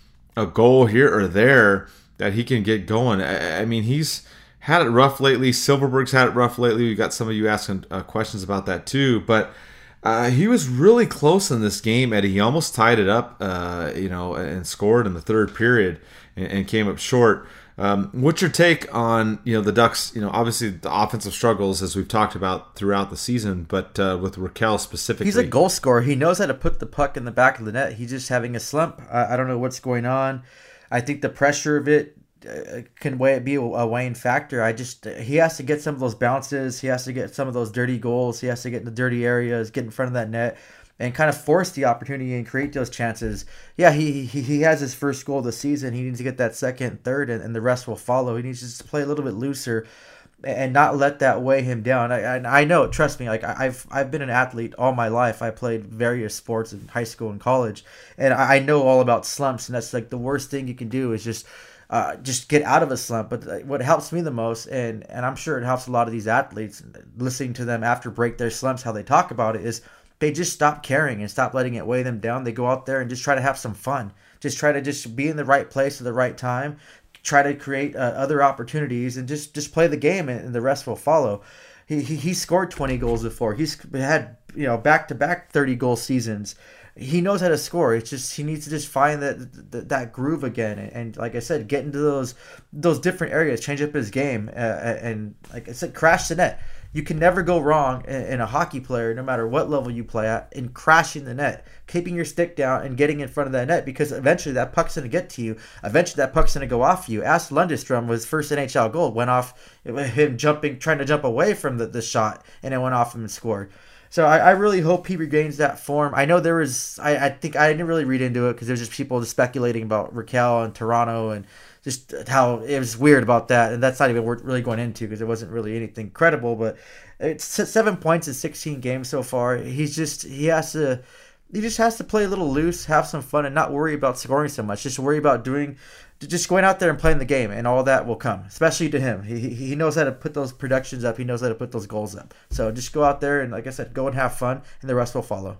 a goal here or there, that he can get going. I, I mean, he's had it rough lately. Silverberg's had it rough lately. We got some of you asking uh, questions about that too, but Uh, he was really close in this game, Eddie. He almost tied it up, uh, you know, and scored in the third period and, and came up short. Um, what's your take on, you know, the Ducks? You know, obviously the offensive struggles, as we've talked about throughout the season, but uh, with Raquel specifically. He's a goal scorer. He knows how to put the puck in the back of the net. He's just having a slump. I, I don't know what's going on. I think the pressure of it uh, can weigh, be a, a weighing factor. I just he has to get some of those bounces. He has to get some of those dirty goals. He has to get in the dirty areas, get in front of that net, and kind of force the opportunity and create those chances. Yeah, he he, he has his first goal of the season. He needs to get that second, third, and, and the rest will follow. He needs to just play a little bit looser and not let that weigh him down. I I, I know, trust me, like I've I've been an athlete all my life. I played various sports in high school and college, and I know all about slumps. And that's like the worst thing you can do is just. Uh, just get out of a slump. But what helps me the most, and, and I'm sure it helps a lot of these athletes, listening to them after break their slumps, how they talk about it, is they just stop caring and stop letting it weigh them down. They go out there and just try to have some fun. Just try to just be in the right place at the right time. Try to create uh, other opportunities and just, just play the game, and, and the rest will follow. He, he he scored twenty goals before. He's had, you know, back-to-back thirty-goal seasons. He knows how to score. It's just he needs to just find that that, that groove again, and, and like I said, get into those those different areas, change up his game, uh, and like I said, crash the net. You can never go wrong in, in a hockey player, no matter what level you play at, in crashing the net, keeping your stick down and getting in front of that net, because eventually that puck's going to get to you. Eventually that puck's going to go off you. Ask Lundestrom, his first N H L goal went off him jumping, trying to jump away from the, the shot, and it went off him and scored. So I, I really hope he regains that form. I know there was, I, I think I didn't really read into it because there's just people just speculating about Raquel and Toronto and just how it was weird about that. And that's not even worth really going into because it wasn't really anything credible. But it's seven points in sixteen games so far. He's just, he has to, he just has to play a little loose, have some fun, and not worry about scoring so much. Just worry about doing, just going out there and playing the game, and all that will come, especially to him. He he knows how to put those productions up. He knows how to put those goals up. So just go out there and, like I said, go and have fun, and the rest will follow.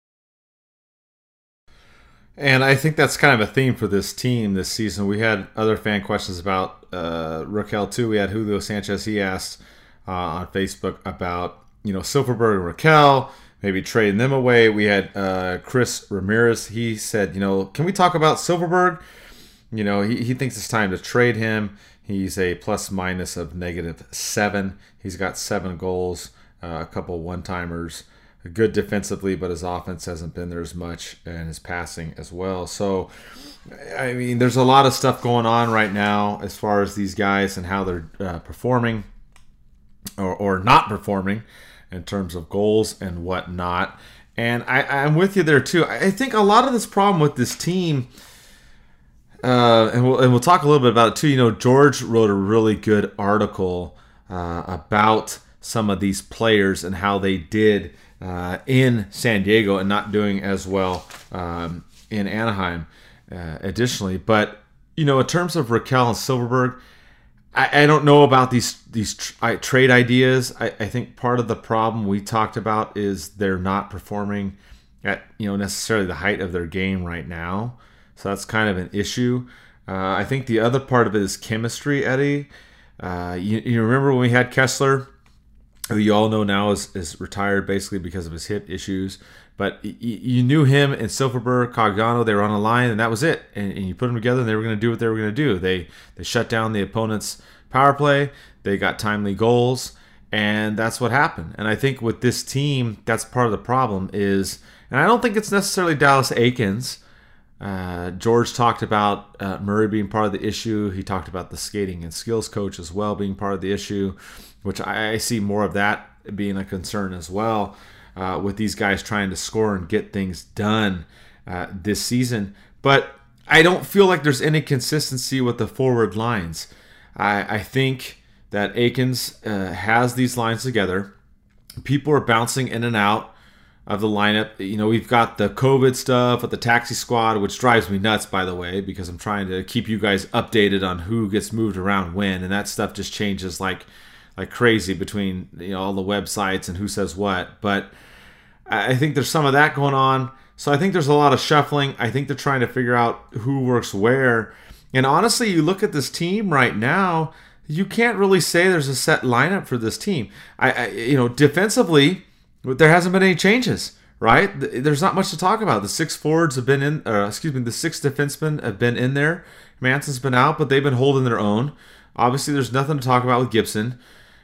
And I think that's kind of a theme for this team this season. We had other fan questions about uh, Raquel too. We had Julio Sanchez. He asked uh, on Facebook about, you know, Silverberg and Raquel. maybe trading them away. We had uh, Chris Ramirez. He said, you know, can we talk about Silfverberg? You know, he, he thinks it's time to trade him. He's a plus minus of negative seven. He's got seven goals, uh, a couple one-timers. Good defensively, but his offense hasn't been there as much, and his passing as well. So, I mean, there's a lot of stuff going on right now as far as these guys and how they're uh, performing or, or not performing in terms of goals and whatnot. And I, I'm with you there, too. I think a lot of this problem with this team, uh, and, we'll, and we'll talk a little bit about it, too. You know, George wrote a really good article uh, about some of these players and how they did Uh, in San Diego and not doing as well um, in Anaheim uh, additionally. But, you know, in terms of Rakell and Silfverberg, I, I don't know about these these tr- I, trade ideas. I, I think part of the problem we talked about is they're not performing at, you know, necessarily the height of their game right now. So that's kind of an issue. Uh, I think the other part of it is chemistry, Eddie. Uh, you, you remember when we had Kessler, who you all know now is, is retired basically because of his hip issues. But y- you knew him and Silfverberg, Cogano, they were on a line, and that was it. And, and you put them together, and they were going to do what they were going to do. They they shut down the opponent's power play. They got timely goals, and that's what happened. And I think with this team, that's part of the problem is, and I don't think it's necessarily Dallas Eakins. Uh, George talked about uh, Murray being part of the issue. He talked about the skating and skills coach as well being part of the issue, which I, I see more of that being a concern as well uh, with these guys trying to score and get things done uh, this season. But I don't feel like there's any consistency with the forward lines. I, I think that Eakins uh, has these lines together. People are bouncing in and out of the lineup. You know, we've got the COVID stuff with the taxi squad, which drives me nuts, by the way, because I'm trying to keep you guys updated on who gets moved around when, and that stuff just changes like like crazy between, you know, all the websites and who says what. But I think there's some of that going on. So I think there's a lot of shuffling. I think they're trying to figure out who works where. And honestly, you look at this team right now, you can't really say there's a set lineup for this team. I, I you know, defensively, there hasn't been any changes, right? There's not much to talk about. The six forwards have been in, or excuse me, the six defensemen have been in there. Manson's been out, but they've been holding their own. Obviously, there's nothing to talk about with Gibson.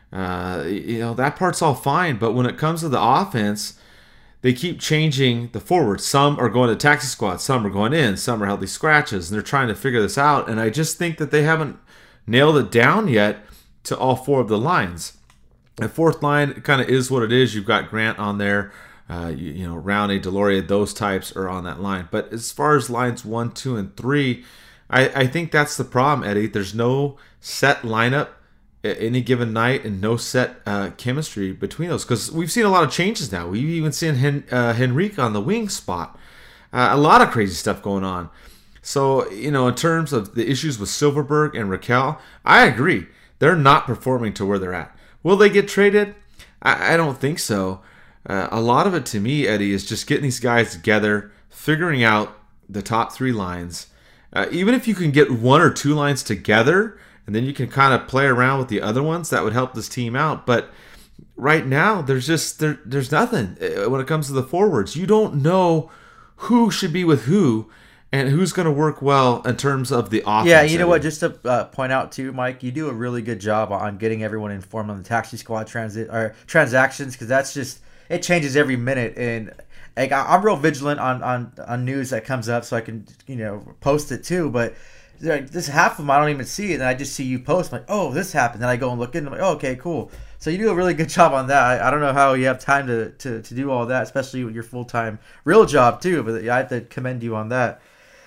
Uh, you know, that part's all fine. But when it comes to the offense, they keep changing the forwards. Some are going to taxi squad. Some are going in. Some are healthy scratches. And they're trying to figure this out. And I just think that they haven't nailed it down yet to all four of the lines. The fourth line kind of is what it is. You've got Grant on there. Uh, you, you know, Rowney, Deloria, those types are on that line. But as far as lines one, two, and three, I, I think that's the problem, Eddie. There's no set lineup at any given night and no set uh, chemistry between those. Because we've seen a lot of changes now. We've even seen Hen- uh, Henrique on the wing spot. Uh, a lot of crazy stuff going on. So, you know, in terms of the issues with Silfverberg and Rakell, I agree. They're not performing to where they're at. Will they get traded? I, I don't think so. Uh, a lot of it to me, Eddie, is just getting these guys together, figuring out the top three lines. Uh, even if you can get one or two lines together, and then you can kind of play around with the other ones, that would help this team out. But right now, there's just there, there's nothing when it comes to the forwards. You don't know who should be with who and who's going to work well in terms of the offense. Yeah, you know what? Just to uh, point out too, Mike, you do a really good job on getting everyone informed on the taxi squad transit or transactions, because that's just it changes every minute. And like, I'm real vigilant on, on on news that comes up, so I can you know post it too. But like, this half of them I don't even see it, and I just see you post. I'm like, oh, this happened. Then I go and look in. I'm like, oh, okay, cool. So you do a really good job on that. I, I don't know how you have time to, to, to do all that, especially with your full-time real job too. But I have to commend you on that.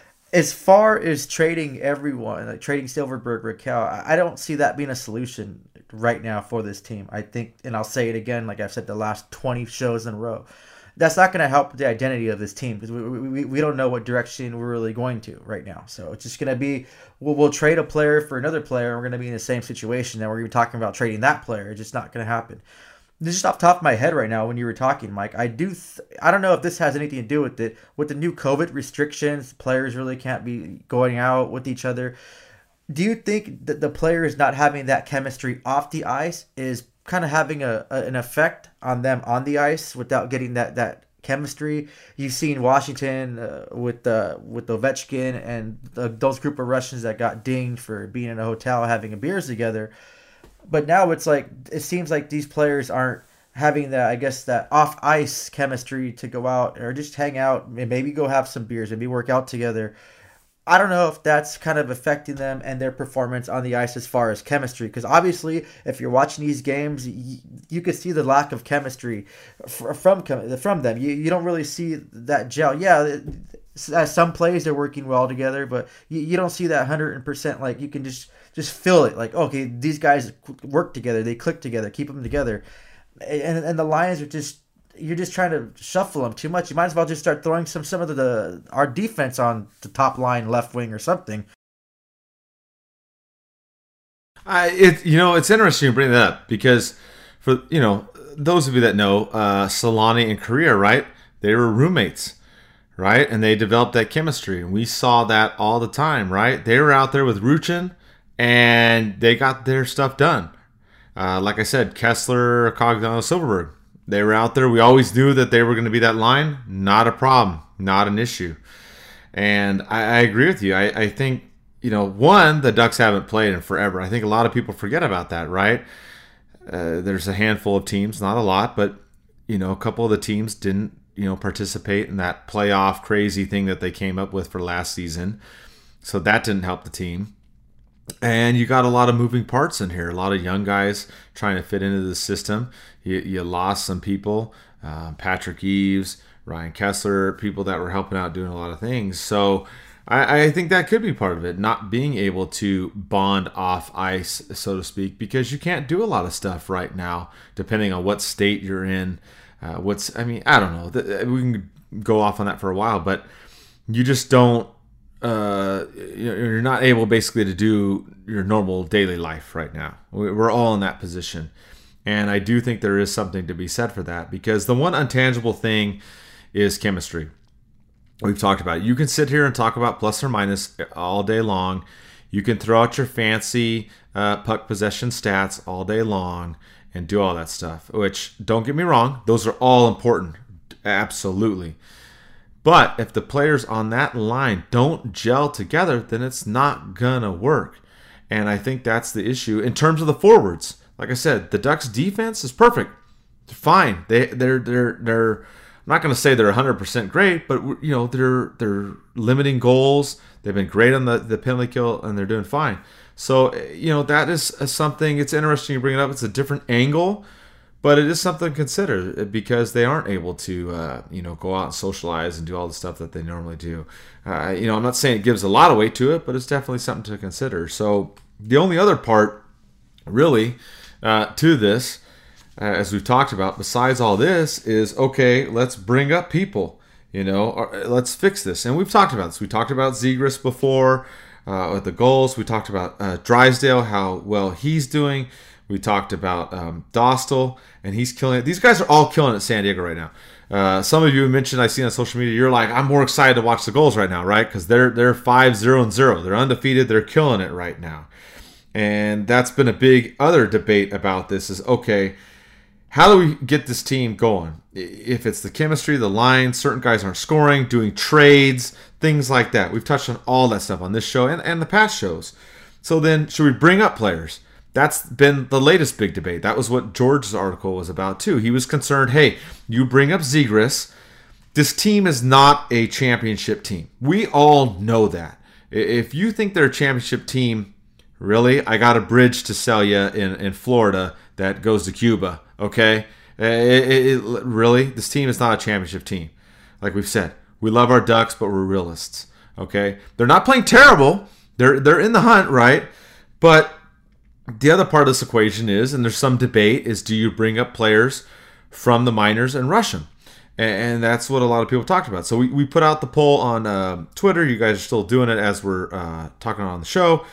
As far as trading everyone, like trading Silfverberg, Rakell, I don't see that being a solution right now for this team. I think, and I'll say it again, like I've said the last twenty shows in a row, that's not going to help the identity of this team, because we, we we don't know what direction we're really going to right now. So it's just going to be, we'll, we'll trade a player for another player, and we're going to be in the same situation that we're even talking about trading that player. It's just not going to happen. Just off the top of my head right now, when you were talking, Mike, I do. Th- I don't know if this has anything to do with it. With the new COVID restrictions, players really can't be going out with each other. Do you think that the players not having that chemistry off the ice is kind of having a, a an effect on them on the ice without getting that that chemistry. You've seen Washington uh, with the with Ovechkin and the, those group of Russians that got dinged for being in a hotel having a beers together. But now it's like it seems like these players aren't having that, I guess, that off ice chemistry to go out or just hang out and maybe go have some beers, maybe work out together. I don't know if that's kind of affecting them and their performance on the ice as far as chemistry. Because obviously, if you're watching these games, you, you could see the lack of chemistry from from them. You you don't really see that gel. Yeah, some plays they're working well together, but you, you don't see that one hundred percent. Like, you can just, just feel it. Like, okay, these guys work together. They click together. Keep them together. And, and the Lions are just... You're just trying to shuffle them too much. You might as well just start throwing some some of the, the our defense on the top line, left wing, or something. I it you know it's interesting to bring that up because for you know those of you that know uh, Solani and Korea, right? They were roommates, right? And they developed that chemistry, and we saw that all the time, right? They were out there with Ruchin, and they got their stuff done. Uh, like I said, Kessler, Cogdano, Silverberg. They were out there. We always knew that they were going to be that line. Not a problem. Not an issue. And I, I agree with you. I, I think, you know, one, the Ducks haven't played in forever. I think a lot of people forget about that, right? Uh, there's a handful of teams, not a lot, but, you know, a couple of the teams didn't, you know, participate in that playoff crazy thing that they came up with for last season. So that didn't help the team. And you got a lot of moving parts in here. A lot of young guys trying to fit into the system. You, you lost some people, uh, Patrick Eves, Ryan Kessler, people that were helping out doing a lot of things. So I, I think that could be part of it, not being able to bond off ice, so to speak, because you can't do a lot of stuff right now, depending on what state you're in. Uh, what's I mean, I don't know. We can go off on that for a while, but you just don't. Uh, you're not able basically to do your normal daily life right now. We're all in that position. And I do think there is something to be said for that because the one untangible thing is chemistry. We've talked about it. You can sit here and talk about plus or minus all day long. You can throw out your fancy uh, puck possession stats all day long and do all that stuff, which, don't get me wrong, those are all important. Absolutely. But if the players on that line don't gel together, then it's not going to work. And I think that's the issue. In terms of the forwards, like I said, the Ducks defense is perfect. They're fine. They, they're, they're, they're, I'm not going to say they're one hundred percent great, but, you know, they're, they're limiting goals. They've been great on the, the penalty kill, and they're doing fine. So, you know, that is something, it's interesting you bring it up. It's a different angle. But it is something to consider because they aren't able to, uh, you know, go out and socialize and do all the stuff that they normally do. Uh, you know, I'm not saying it gives a lot of weight to it, but it's definitely something to consider. So the only other part, really, uh, to this, uh, as we've talked about, besides all this, is, okay, let's bring up people. You know, or, let's fix this. And we've talked about this. We talked about Zegras before uh, with the goals. We talked about uh, Drysdale, how well he's doing. We talked about um, Dostal, and he's killing it. These guys are all killing it in San Diego right now. Uh, some of you mentioned, I see on social media, you're like, I'm more excited to watch the goals right now, right? Because they're they're five zero and zero. They're undefeated. They're killing it right now. And that's been a big other debate about this is, okay, how do we get this team going? If it's the chemistry, the line, certain guys aren't scoring, doing trades, things like that. We've touched on all that stuff on this show and, and the past shows. So then, should we bring up players? That's been the latest big debate. That was what George's article was about, too. He was concerned, hey, you bring up Zegras. This team is not a championship team. We all know that. If you think they're a championship team, really, I got a bridge to sell you in, in Florida that goes to Cuba, okay? It, it, it, really, this team is not a championship team. Like we've said, we love our Ducks, but we're realists, okay? They're not playing terrible. They're, they're in the hunt, right? But the other part of this equation is, and there's some debate, is do you bring up players from the minors and rush them? And that's what a lot of people talked about. So we, we put out the poll on uh, Twitter. You guys are still doing it as we're uh, talking on the show.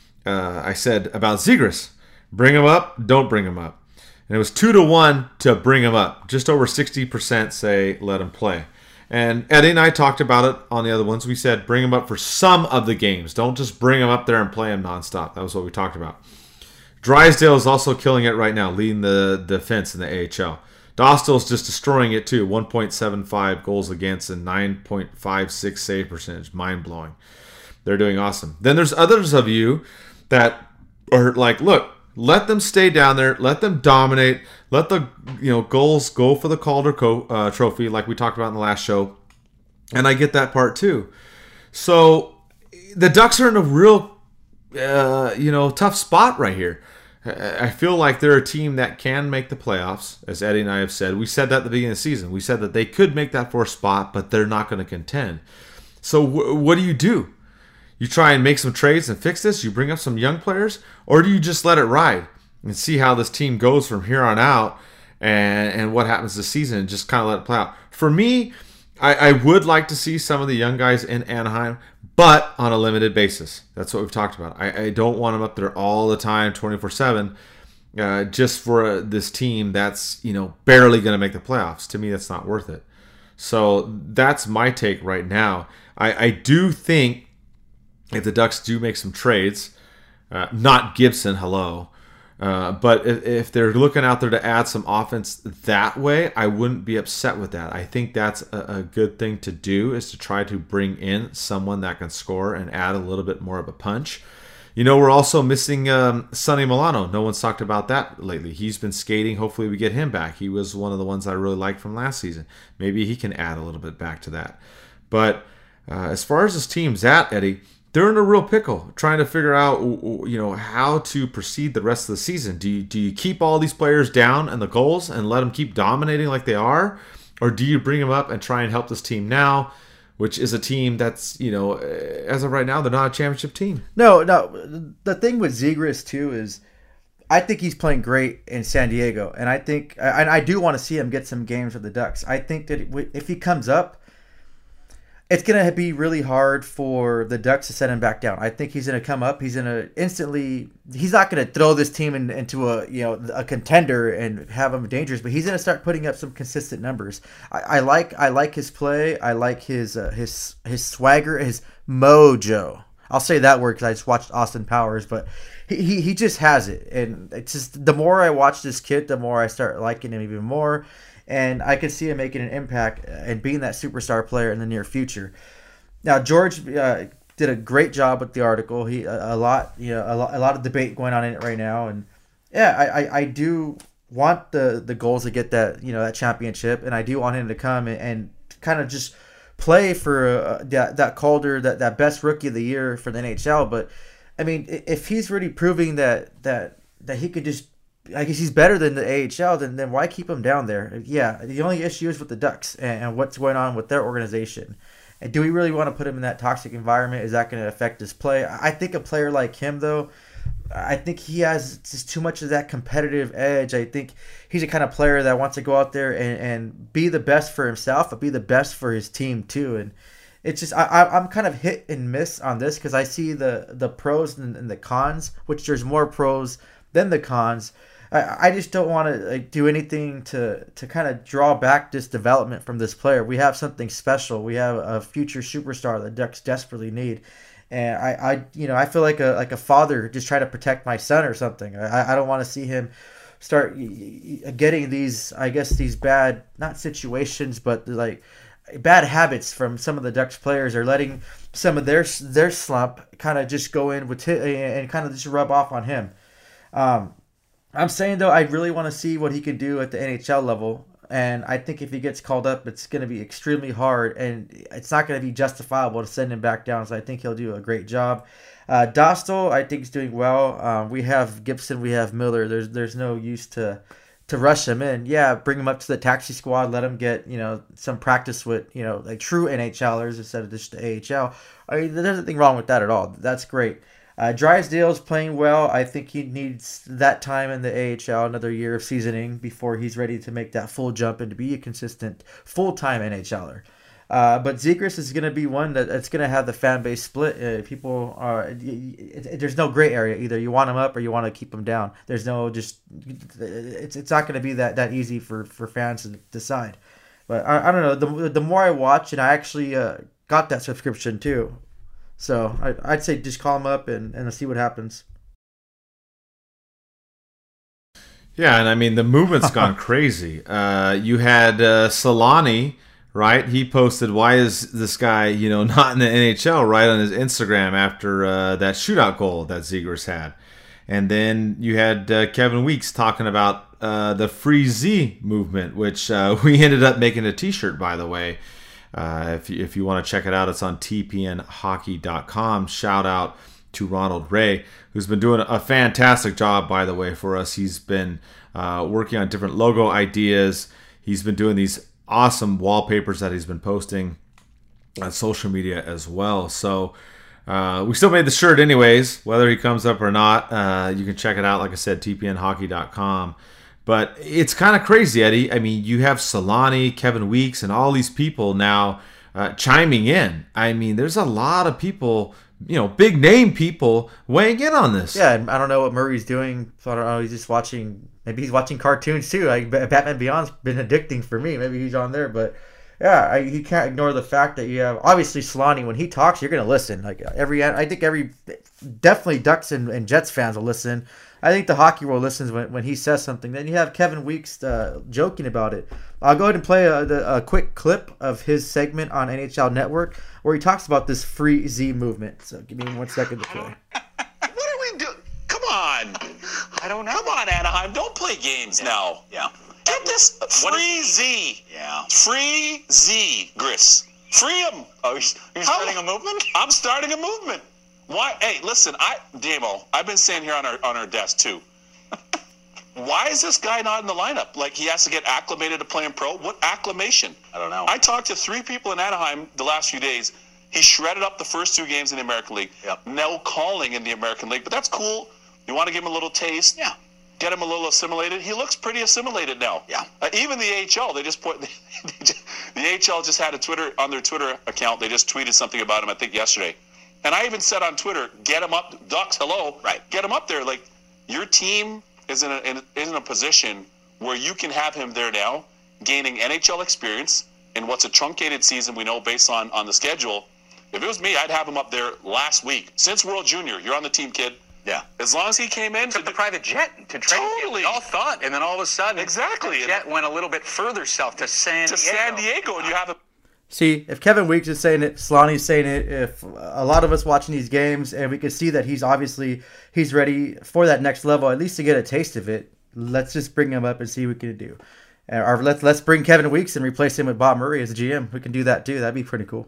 Uh, I said about Zegras, bring him up, don't bring him up. And it was two to one to bring him up. Just over sixty percent say let him play. And Eddie and I talked about it on the other ones. We said bring him up for some of the games. Don't just bring him up there and play him nonstop. That was what we talked about. Drysdale is also killing it right now, leading the defense in the A H L. Dostal's just destroying it too. one point seven five goals against and nine point five six save percentage. Mind-blowing. They're doing awesome. Then there's others of you that are like, look, let them stay down there. Let them dominate. Let the you know goals go for the Calder Co- uh, Trophy, like we talked about in the last show. And I get that part too. So the Ducks are in a real, uh, you know, tough spot right here. I feel like they're a team that can make the playoffs, as Eddie and I have said. We said that at the beginning of the season. We said that they could make that fourth spot, but they're not going to contend. So w- what do you do? You try and make some trades and fix this? You bring up some young players? Or do you just let it ride and see how this team goes from here on out and, and what happens this season and just kind of let it play out? For me, I, I would like to see some of the young guys in Anaheim, but on a limited basis. That's what we've talked about. I, I don't want them up there all the time, twenty-four seven, uh, just for uh, this team that's, you know, barely going to make the playoffs. To me, that's not worth it. So that's my take right now. I, I do think if the Ducks do make some trades, uh, not Gibson, hello, uh, but if, if they're looking out there to add some offense that way, I wouldn't be upset with that. I think that's a, a good thing to do, is to try to bring in someone that can score and add a little bit more of a punch. You know, we're also missing um, Sonny Milano. No one's talked about that lately. He's been skating. Hopefully we get him back. He was one of the ones I really liked from last season. Maybe he can add a little bit back to that. But uh, as far as this team's at, Eddie, they're in a real pickle, trying to figure out, you know, how to proceed the rest of the season. Do you, do you keep all these players down and the goals and let them keep dominating like they are? Or do you bring them up and try and help this team now, which is a team that's, you know, as of right now, they're not a championship team. No, no. The thing with Zegras, too, is I think he's playing great in San Diego. And I think, and I do want to see him get some games with the Ducks. I think that if he comes up, it's going to be really hard for the Ducks to set him back down. I think he's going to come up. He's going to instantly – he's not going to throw this team in, into a you know a contender and have them dangerous, but he's going to start putting up some consistent numbers. I, I like I like his play. I like his uh, his his swagger, his mojo. I'll say that word because I just watched Austin Powers, but he, he, he just has it. And it's just the more I watch this kid, the more I start liking him even more. And I can see him making an impact and being that superstar player in the near future. Now, George uh, did a great job with the article. He a, a lot, you know, a lot, a lot of debate going on in it right now. And yeah, I, I, I do want the the goals to get that, you know, that championship, and I do want him to come and, and kind of just play for uh, that that Calder, that, that best rookie of the year for the N H L. But I mean, if he's really proving that that that he could just, I guess he's better than the A H L, then, then why keep him down there? Yeah, the only issue is with the Ducks and, and what's going on with their organization. And do we really want to put him in that toxic environment? Is that going to affect his play? I think a player like him, though, I think he has just too much of that competitive edge. I think he's the kind of player that wants to go out there and, and be the best for himself, but be the best for his team, too. And it's just I, I'm kind of hit and miss on this because I see the, the pros and, and the cons, which there's more pros than the cons. I just don't want to like, do anything to, to kind of draw back this development from this player. We have something special. We have a future superstar that Ducks desperately need, and I, I you know I feel like a like a father just trying to protect my son or something. I, I don't want to see him start getting these I guess these bad not situations but like bad habits from some of the Ducks players, or letting some of their their slump kind of just go in with his, and kind of just rub off on him. Um, I'm saying, though, I really want to see what he can do at the N H L level. And I think if he gets called up, it's going to be extremely hard. And it's not going to be justifiable to send him back down. So I think he'll do a great job. Uh, Dostal, I think, is doing well. Um, we have Gibson. We have Miller. There's there's no use to to rush him in. Yeah, bring him up to the taxi squad. Let him get, you know, some practice with, you know, like true NHLers instead of just the A H L. I mean, there's nothing wrong with that at all. That's great. Uh, Drysdale's playing well. I think he needs that time in the A H L, another year of seasoning before he's ready to make that full jump and to be a consistent full-time NHLer. Uh, but Zegras is going to be one that it's going to have the fan base split. Uh, people are it, it, there's no gray area. Either you want him up or you want to keep him down. There's no just it's it's not going to be that, that easy for, for fans to decide. But I, I don't know. The the more I watch, and I actually uh, got that subscription too. So I, I'd say just call him up and, and see what happens. Yeah, and I mean, the movement's gone crazy. Uh, you had uh, Solani, right? He posted, why is this guy, you know, not in the N H L, right, on his Instagram after uh, that shootout goal that Zegras had. And then you had uh, Kevin Weeks talking about uh, the Free Z movement, which uh, we ended up making a t-shirt, by the way. Uh, if you, if you want to check it out, it's on T P N hockey dot com. Shout out to Ronald Ray, who's been doing a fantastic job, by the way, for us. He's been uh, working on different logo ideas. He's been doing these awesome wallpapers that he's been posting on social media as well. So uh, we still made the shirt anyways, whether he comes up or not. Uh, you can check it out, like I said, T P N hockey dot com. But it's kind of crazy, Eddie. I mean, you have Solani, Kevin Weeks, and all these people now uh, chiming in. I mean, there's a lot of people, you know, big name people weighing in on this. Yeah, and I don't know what Murray's doing. So I don't know. He's just watching. Maybe he's watching cartoons too. Like Batman Beyond's been addicting for me. Maybe he's on there, but yeah, I, you can't ignore the fact that you have obviously Solani. When he talks, you're gonna listen. Like every, I think every, definitely Ducks and, and Jets fans will listen. I think the hockey world listens when, when he says something. Then you have Kevin Weeks uh, joking about it. I'll go ahead and play a, a quick clip of his segment on N H L Network where he talks about this Free Z movement. So give me one second to play. What are we doing? Come on. I don't know. Come on, Anaheim. Don't play games yeah. now. Yeah. Get this Free Z. Yeah. Free Z, Gris. Free him. Oh, you're starting a movement? I'm starting a movement. Why? Hey, listen, I, Damo, I've been saying here on our on our desk too. Why is this guy not in the lineup? Like he has to get acclimated to playing pro? What acclimation? I don't know. I talked to three people in Anaheim the last few days. He shredded up the first two games in the American League. Yep. No calling in the American League, but that's cool. You want to give him a little taste? Yeah. Get him a little assimilated. He looks pretty assimilated now. Yeah. Uh, even the A H L, they just put the A H L just had a Twitter on their Twitter account. They just tweeted something about him, I think yesterday. And I even said on Twitter, get him up, Ducks, hello, right? Get him up there. Like your team is in a in, is in a position where you can have him there now, gaining N H L experience in what's a truncated season. We know based on on the schedule. If it was me, I'd have him up there last week. Since World Junior, you're on the team, kid. Yeah. As long as he came in, took the private jet to train. Totally. We all thought, and then all of a sudden, exactly, the jet went a little bit further south to San to Diego. San Diego, and you have a. See, if Kevin Weeks is saying it, Solani's saying it, if a lot of us watching these games, and we can see that he's obviously he's ready for that next level, at least to get a taste of it. Let's just bring him up and see what we can do. Or let's let's bring Kevin Weeks and replace him with Bob Murray as G M. We can do that too. That'd be pretty cool.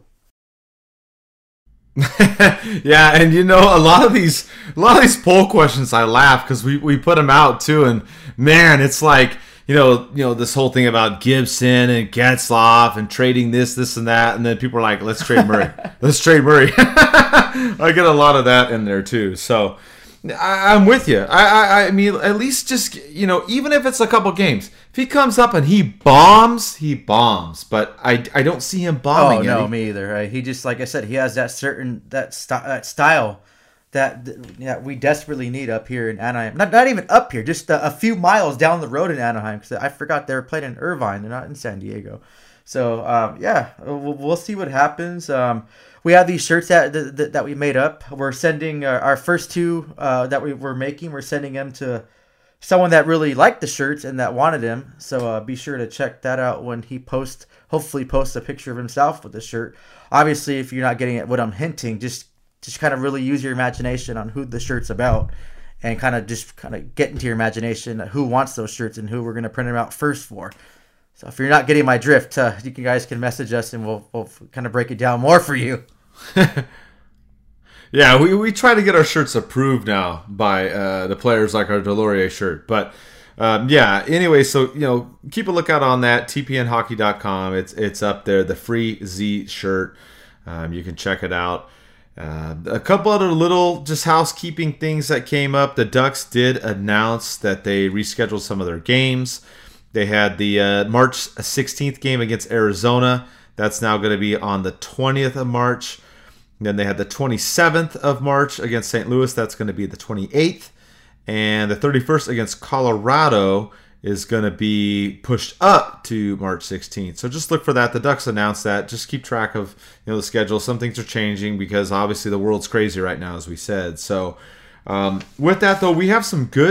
Yeah, and you know, a lot of these a lot of these poll questions, I laugh because we, we put them out too, and man, it's like, you know, you know, this whole thing about Gibson and Getzlaf and trading this, this, and that, and then people are like, "Let's trade Murray, let's trade Murray." I get a lot of that in there too. So I, I'm with you. I, I I mean, at least just, you know, even if it's a couple games, if he comes up and he bombs, he bombs. But I, I don't see him bombing. Oh no, Eddie. me either. Right? He just, like I said, he has that certain that, st- that style that that we desperately need up here in Anaheim. Not not even up here, just a, a few miles down the road in Anaheim. Because I forgot they were playing in Irvine. They're not in San Diego. So um, yeah, we'll, we'll see what happens. Um, we have these shirts that that, that we made up. We're sending our, our first two uh, that we were making. We're sending them to someone that really liked the shirts and that wanted him. So uh, be sure to check that out when he posts. Hopefully, posts a picture of himself with the shirt. Obviously, if you're not getting at what I'm hinting, just just kind of really use your imagination on who the shirt's about, and kind of just kind of get into your imagination who wants those shirts and who we're going to print them out first for. So if you're not getting my drift, uh, you guys can message us and we'll, we'll kind of break it down more for you. Yeah, we, we try to get our shirts approved now by uh, the players, like our Delorier shirt. But um, yeah, anyway, so, you know, keep a lookout on that, T P N hockey dot com. It's it's up there, the Free Z shirt. Um, you can check it out. Uh, a couple other little just housekeeping things that came up. The Ducks did announce that they rescheduled some of their games. They had the uh, March sixteenth game against Arizona. That's now going to be on the twentieth of March. And then they had the twenty-seventh of March against Saint Louis. That's going to be the twenty-eighth. And the thirty-first against Colorado is going to be pushed up to March sixteenth. So just look for that. The Ducks announced that. Just keep track of, you know, the schedule. Some things are changing because obviously the world's crazy right now, as we said. So um, with that, though, we have some good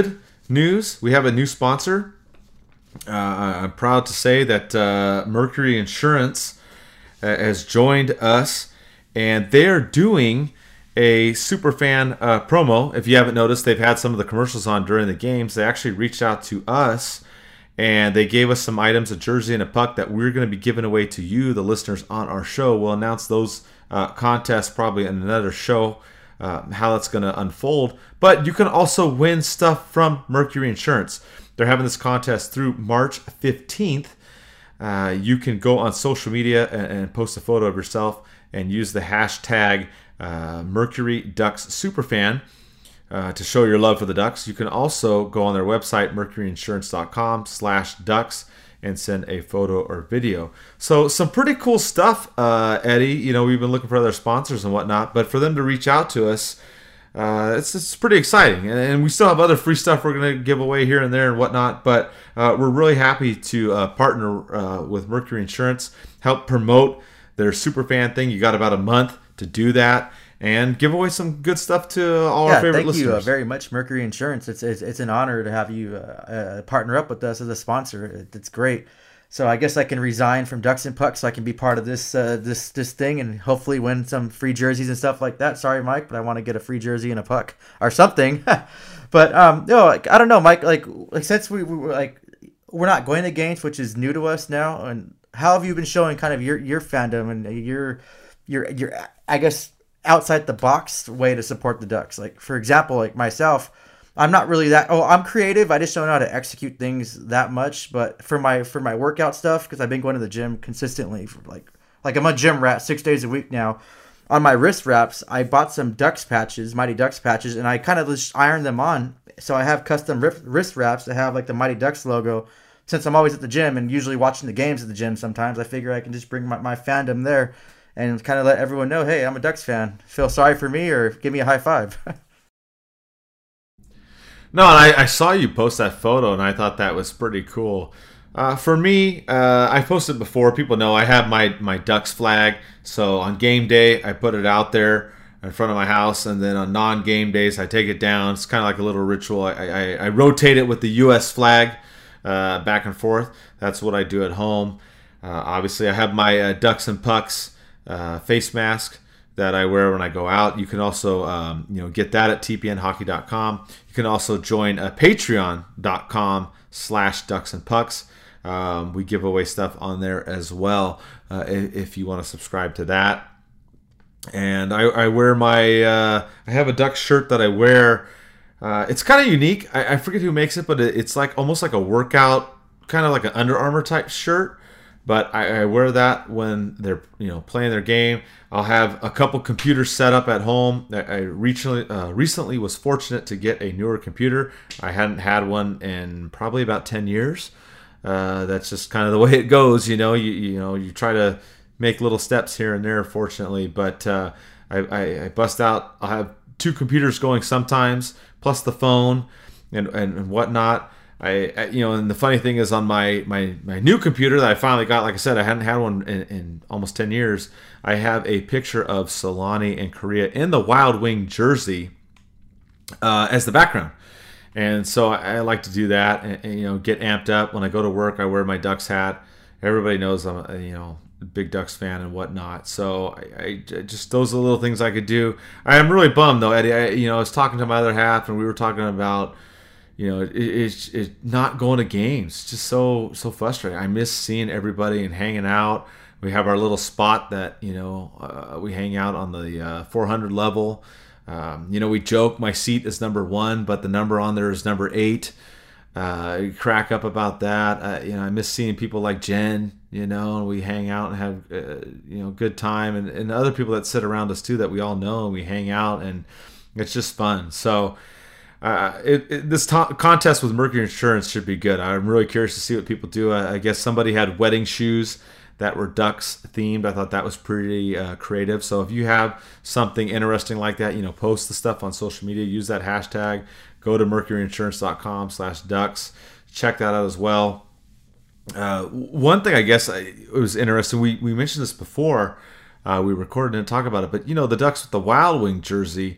news. We have a new sponsor. Uh, I'm proud to say that uh, Mercury Insurance uh, has joined us, and they're doing a Superfan uh, promo. If you haven't noticed, they've had some of the commercials on during the games. They actually reached out to us, and they gave us some items, a jersey and a puck, that we're going to be giving away to you, the listeners, on our show. We'll announce those uh, contests probably in another show, uh, how that's going to unfold. But you can also win stuff from Mercury Insurance. They're having this contest through March fifteenth. Uh, you can go on social media and, and post a photo of yourself and use the hashtag uh, Mercury Ducks Superfan uh, to show your love for the Ducks. You can also go on their website, mercuryinsurance.com slash ducks, and send a photo or video. So some pretty cool stuff, uh, Eddie. You know, we've been looking for other sponsors and whatnot, but for them to reach out to us, Uh, it's, it's pretty exciting, and, and we still have other free stuff we're going to give away here and there and whatnot, but uh, we're really happy to uh, partner uh, with Mercury Insurance, help promote their Superfan thing. You got about a month to do that, and give away some good stuff to all yeah, our favorite thank listeners. you uh, very much, Mercury Insurance. It's, it's it's an honor to have you uh, uh, partner up with us as a sponsor. It, it's great. So I guess I can resign from Ducks and Pucks so I can be part of this uh, this this thing and hopefully win some free jerseys and stuff like that. Sorry, Mike, but I want to get a free jersey and a puck or something. But um, no, like, I don't know, Mike. Like, like since we, we were like we're not going to games, which is new to us now. And how have you been showing kind of your your fandom and your your your I guess outside the box way to support the Ducks? Like, for example, like myself, I'm not really that. Oh, I'm creative. I just don't know how to execute things that much. But for my for my workout stuff, because I've been going to the gym consistently, for like like I'm a gym rat six days a week now. On my wrist wraps, I bought some Ducks patches, Mighty Ducks patches, and I kind of just ironed them on. So I have custom wrist wraps that have like the Mighty Ducks logo. Since I'm always at the gym and usually watching the games at the gym, sometimes I figure I can just bring my, my fandom there and kind of let everyone know, hey, I'm a Ducks fan. Feel sorry for me or give me a high five. No, and I, I saw you post that photo, and I thought that was pretty cool. Uh, for me, uh, I posted before. People know I have my, my Ducks flag. So on game day, I put it out there in front of my house, and then on non-game days, I take it down. It's kind of like a little ritual. I, I, I rotate it with the U S flag uh, back and forth. That's what I do at home. Uh, obviously, I have my uh, Ducks and Pucks uh, face mask that I wear when I go out. You can also um, you know get that at T P N hockey dot com. You can also join uh, patreon dot com slash ducks and pucks. Um, we give away stuff on there as well uh, if, if you want to subscribe to that. And I, I wear my uh, I have a Ducks shirt that I wear. Uh, it's kind of unique. I, I forget who makes it, but it, it's like almost like a workout, kind of like an Under Armour type shirt. But I, I wear that when they're you know playing their game. I'll have a couple computers set up at home. I, I recently uh, recently was fortunate to get a newer computer. I hadn't had one in probably about ten years. Uh, that's just kind of the way it goes. You know, you you know you try to make little steps here and there. Fortunately, but uh, I, I, I bust out. I'll have two computers going sometimes, plus the phone and and whatnot. I, I, you know, and the funny thing is on my, my, my new computer that I finally got, like I said, I hadn't had one in, in almost ten years. I have a picture of Solani and Korea in the Wild Wing jersey uh, as the background. And so I, I like to do that and, and, you know, get amped up. When I go to work, I wear my Ducks hat. Everybody knows I'm a, you know, a big Ducks fan and whatnot. So I, I just, those are the little things I could do. I am really bummed though, Eddie. I, you know, I was talking to my other half and we were talking about, you know, it, it's it, not going to games. It's just so so frustrating. I miss seeing everybody and hanging out. We have our little spot that, you know, uh, we hang out on the uh, four hundred level. Um, you know, we joke my seat is number one, but the number on there is number eight. Uh, we crack up about that. Uh, you know, I miss seeing people like Jen, you know, and we hang out and have, uh, you know, good time. And, and other people that sit around us too that we all know, and we hang out and it's just fun. So, Uh, it, it, this to- contest with Mercury Insurance should be good. I'm really curious to see what people do. I, I guess somebody had wedding shoes that were Ducks themed. I thought that was pretty uh, creative. So if you have something interesting like that, you know, post the stuff on social media. Use that hashtag. Go to mercuryinsurance.com slash ducks. Check that out as well. Uh, one thing I guess I, it was interesting. We we mentioned this before. Uh, we recorded and talked about it. But, you know, the Ducks with the Wild Wing jersey,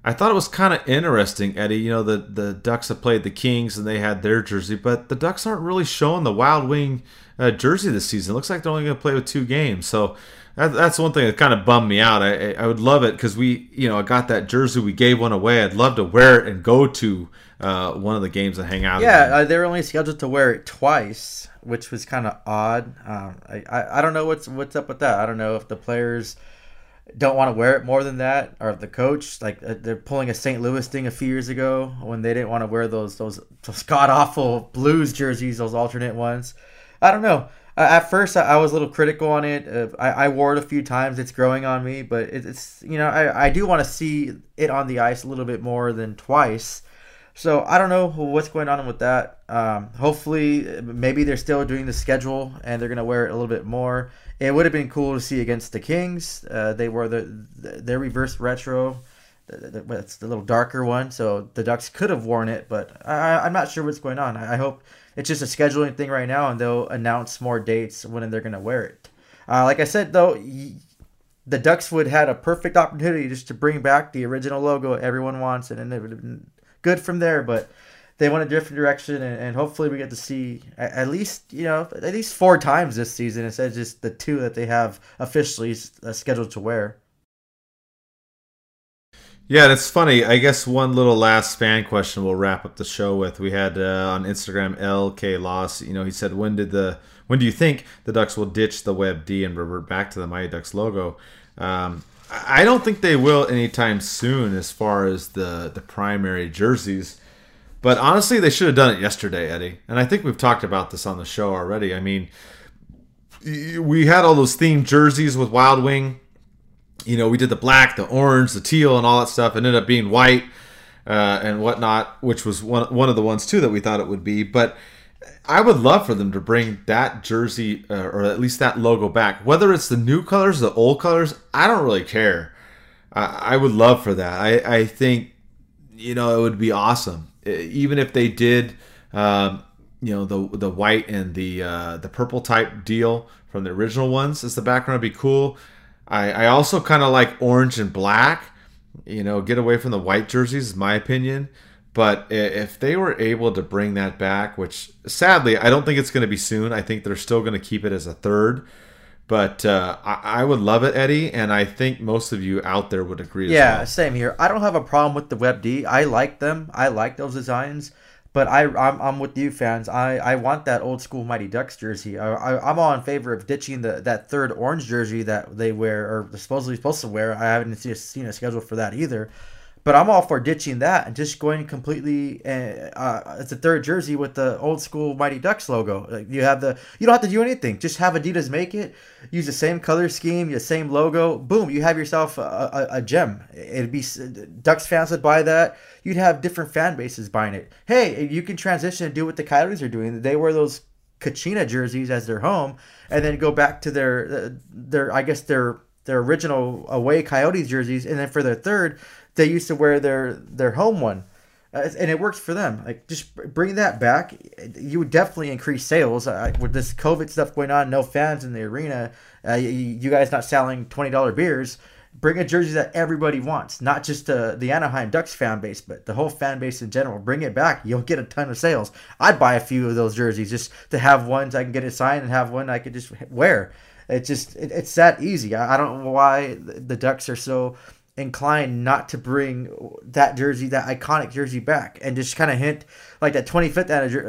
I thought it was kind of interesting, Eddie. You know, the, the Ducks have played the Kings and they had their jersey, but the Ducks aren't really showing the Wild Wing uh, jersey this season. It looks like they're only going to play with two games. So that, that's one thing that kind of bummed me out. I, I would love it because we, you know, I got that jersey. We gave one away. I'd love to wear it and go to uh, one of the games and hang out. Yeah, uh, they were only scheduled to wear it twice, which was kind of odd. Um, I, I I don't know what's what's up with that. I don't know if the players don't want to wear it more than that, or the coach, like uh, they're pulling a Saint Louis thing a few years ago when they didn't want to wear those those, those god awful Blues jerseys, those alternate ones. I don't know. Uh, at first, I, I was a little critical on it. Uh, I, I wore it a few times. It's growing on me, but it, it's you know I, I do want to see it on the ice a little bit more than twice. So I don't know what's going on with that. Um, hopefully, maybe they're still doing the schedule and they're gonna wear it a little bit more. It would have been cool to see against the Kings. Uh, they wore the, the their reverse retro. It's the little darker one, so the Ducks could have worn it, but I, I'm not sure what's going on. I hope it's just a scheduling thing right now, and they'll announce more dates when they're gonna wear it. Uh, like I said, though, the Ducks would had a perfect opportunity just to bring back the original logo everyone wants, and then it would have been good from there, but they went a different direction, and, and hopefully we get to see at, at least you know at least four times this season instead of just the two that they have officially uh, scheduled to wear. Yeah, and it's funny. I guess one little last fan question we'll wrap up the show with. We had uh, on Instagram L K Loss. You know, he said, "When did the when do you think the Ducks will ditch the Web D and revert back to the Mighty Ducks logo?" Um, I don't think they will anytime soon as far as the, the primary jerseys. But honestly, they should have done it yesterday, Eddie. And I think we've talked about this on the show already. I mean, we had all those themed jerseys with Wild Wing. You know, we did the black, the orange, the teal, and all that stuff. It ended up being white uh, and whatnot, which was one, one of the ones, too, that we thought it would be. But I would love for them to bring that jersey uh, or at least that logo back. Whether it's the new colors, the old colors, I don't really care. I, I would love for that. I, I think, you know, it would be awesome. Even if they did, um, you know, the the white and the uh, the purple type deal from the original ones as the background would be cool. I, I also kind of like orange and black. You know, get away from the white jerseys, is my opinion. But if they were able to bring that back, which sadly, I don't think it's going to be soon. I think they're still going to keep it as a third. But uh, I, I would love it, Eddie, and I think most of you out there would agree as yeah, well. same here. I don't have a problem with the Web D. I like them. I like those designs. But I, I'm, I'm with you, fans. I, I want that old school Mighty Ducks jersey. I, I, I'm all in favor of ditching the that third orange jersey that they wear, or supposedly supposed to wear. I haven't seen a, seen a schedule for that either. But I'm all for ditching that and just going completely uh, uh, it's a third jersey with the old school Mighty Ducks logo. Like you have the you don't have to do anything. Just have Adidas make it. Use the same color scheme, the same logo. Boom, you have yourself a, a, a gem. It'd be Ducks fans would buy that. You'd have different fan bases buying it. Hey, you can transition and do what the Coyotes are doing. They wear those Kachina jerseys as their home, and then go back to their their I guess their their original away Coyotes jerseys, and then for their third, they used to wear their their home one, uh, and it works for them. Like just bring that back. You would definitely increase sales uh, with this COVID stuff going on. No fans in the arena. Uh, you, you guys not selling twenty dollar beers. Bring a jersey that everybody wants, not just uh, the Anaheim Ducks fan base, but the whole fan base in general. Bring it back. You'll get a ton of sales. I'd buy a few of those jerseys just to have ones I can get it signed and have one I could just wear. It's just it, it's that easy. I, I don't know why the Ducks are so inclined not to bring that jersey, that iconic jersey back, and just kind of hint like that twenty-fifth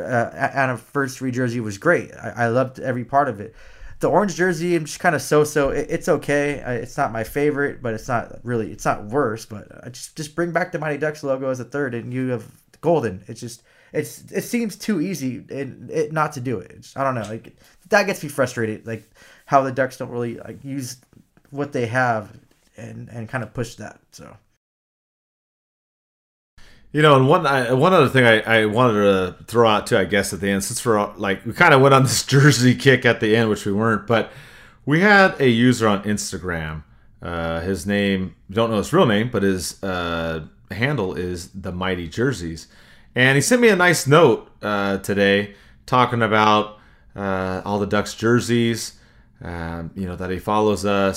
anniversary jersey was great. I, I loved every part of it. The orange jersey, I'm just kind of so-so. It, it's okay. It's not my favorite, but it's not really, it's not worse. But I just just bring back the Mighty Ducks logo as a third, and you have golden. It's just it's it seems too easy and it, it not to do it. It's, I don't know. Like that gets me frustrated. Like how the Ducks don't really like use what they have and and kind of push that. So. You know, and one I, one other thing I, I wanted to throw out too, I guess, at the end, since we're like we kind of went on this jersey kick at the end, which we weren't, but we had a user on Instagram. Uh, his name, don't know his real name, but his uh, handle is the Mighty Jerseys, and he sent me a nice note uh, today talking about uh, all the Ducks jerseys. Um, you know that he follows us.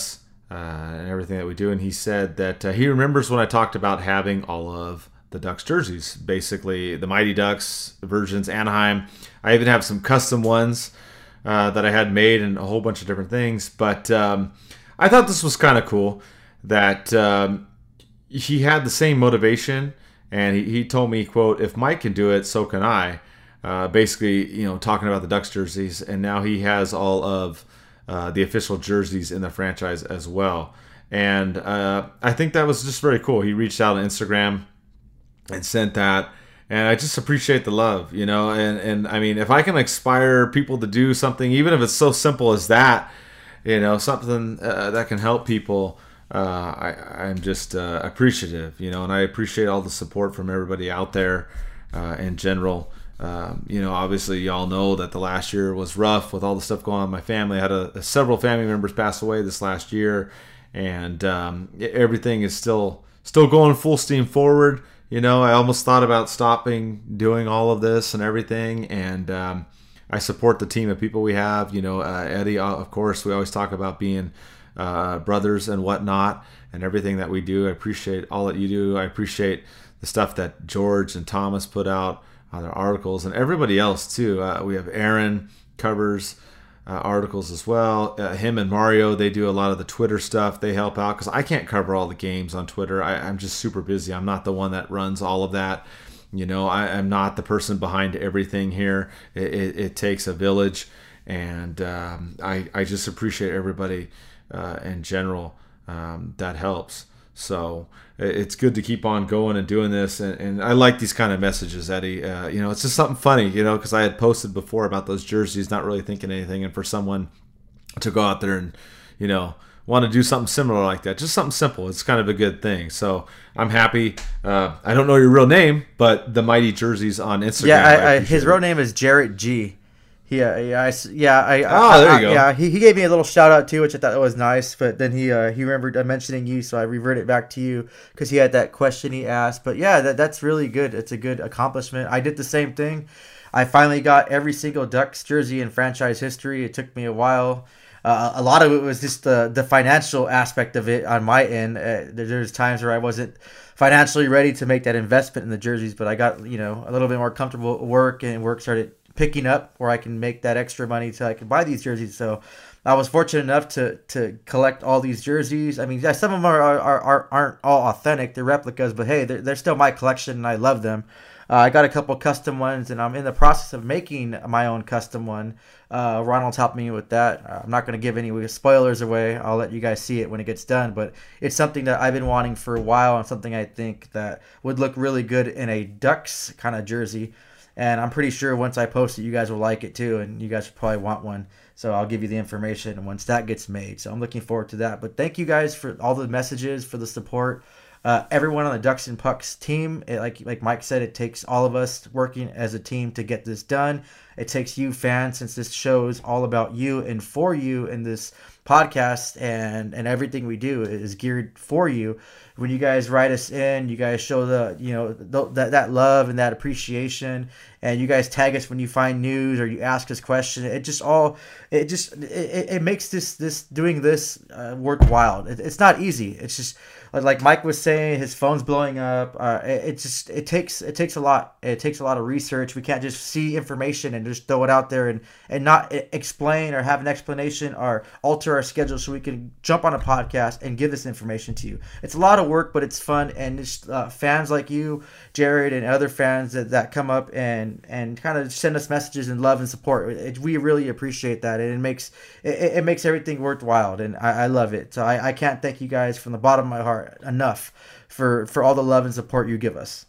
uh, and everything that we do. And he said that uh, he remembers when I talked about having all of the Ducks jerseys, basically the Mighty Ducks versions, Anaheim. I even have some custom ones uh, that I had made and a whole bunch of different things. But um, I thought this was kind of cool that um, he had the same motivation. And he, he told me, quote, if Mike can do it, so can I. Uh, basically, you know, talking about the Ducks jerseys. And now he has all of uh, the official jerseys in the franchise as well. And uh, I think that was just very cool. He reached out on Instagram and sent that. And I just appreciate the love, you know. And, and I mean, if I can inspire people to do something, even if it's so simple as that, you know, something uh, that can help people, uh, I, I'm just uh, appreciative, you know. And I appreciate all the support from everybody out there uh, in general. Um, you know, obviously, y'all know that the last year was rough with all the stuff going on in my family. I had a, a, several family members pass away this last year, and um, everything is still still going full steam forward. You know, I almost thought about stopping doing all of this and everything, and um, I support the team of people we have. You know, uh, Eddie, of course, we always talk about being uh, brothers and whatnot, and everything that we do. I appreciate all that you do. I appreciate the stuff that George and Thomas put out on their articles, and everybody else too. Uh, we have Aaron covers uh, articles as well. Uh, him and Mario, they do a lot of the Twitter stuff. They help out because I can't cover all the games on Twitter. I, I'm just super busy. I'm not the one that runs all of that. You know, I, I'm not the person behind everything here. It, it, it takes a village, and um, I, I just appreciate everybody uh, in general um, that helps. So it's good to keep on going and doing this. And, and I like these kind of messages, Eddie. Uh, you know, it's just something funny, you know, because I had posted before about those jerseys, not really thinking anything. And for someone to go out there and, you know, want to do something similar like that, just something simple, it's kind of a good thing. So I'm happy. Uh, I don't know your real name, but the Mighty Jerseys on Instagram. Yeah, I, I, his real name is Jarrett G. Yeah, yeah, I, yeah. I, oh, there you I, go. Yeah, he, he gave me a little shout out too, which I thought was nice. But then he uh, he remembered mentioning you, so I reverted back to you because he had that question he asked. But yeah, that that's really good. It's a good accomplishment. I did the same thing. I finally got every single Ducks jersey in franchise history. It took me a while. Uh, a lot of it was just the the financial aspect of it on my end. Uh, there's times where I wasn't financially ready to make that investment in the jerseys, but I got, you know, a little bit more comfortable at work, and work started picking up where I can make that extra money so I can buy these jerseys. So I was fortunate enough to to collect all these jerseys. I mean, yeah, some of them are, are, are aren't all authentic; they're replicas, but hey, they're, they're still my collection, and I love them. Uh, I got a couple custom ones, and I'm in the process of making my own custom one. Uh, Ronald's helped me with that. Uh, I'm not going to give any spoilers away. I'll let you guys see it when it gets done. But it's something that I've been wanting for a while, and something I think that would look really good in a Ducks kind of jersey. And I'm pretty sure once I post it, you guys will like it too, and you guys will probably want one. So I'll give you the information once that gets made. So I'm looking forward to that. But thank you guys for all the messages, for the support. Uh, everyone on the Ducks and Pucks team, it, like like Mike said, it takes all of us working as a team to get this done. It takes you fans, since this show is all about you and for you, and this podcast and, and everything we do is geared for you. When you guys write us in, you guys show the, you know, the, that, that love and that appreciation, and you guys tag us when you find news or you ask us questions. It just all, it just, it, it makes this, this doing this uh, worthwhile. It, it's not easy. It's just, like Mike was saying, his phone's blowing up. Uh, it, it just it takes it takes a lot. It takes a lot of research. We can't just see information and just throw it out there and, and not explain or have an explanation or alter our schedule so we can jump on a podcast and give this information to you. It's a lot of work, but it's fun. And it's uh, fans like you, Jared, and other fans that, that come up and, and kind of send us messages and love and support. It, we really appreciate that, and it makes it, it makes everything worthwhile. And I, I love it. So I, I can't thank you guys from the bottom of my heart enough for for all the love and support you give us.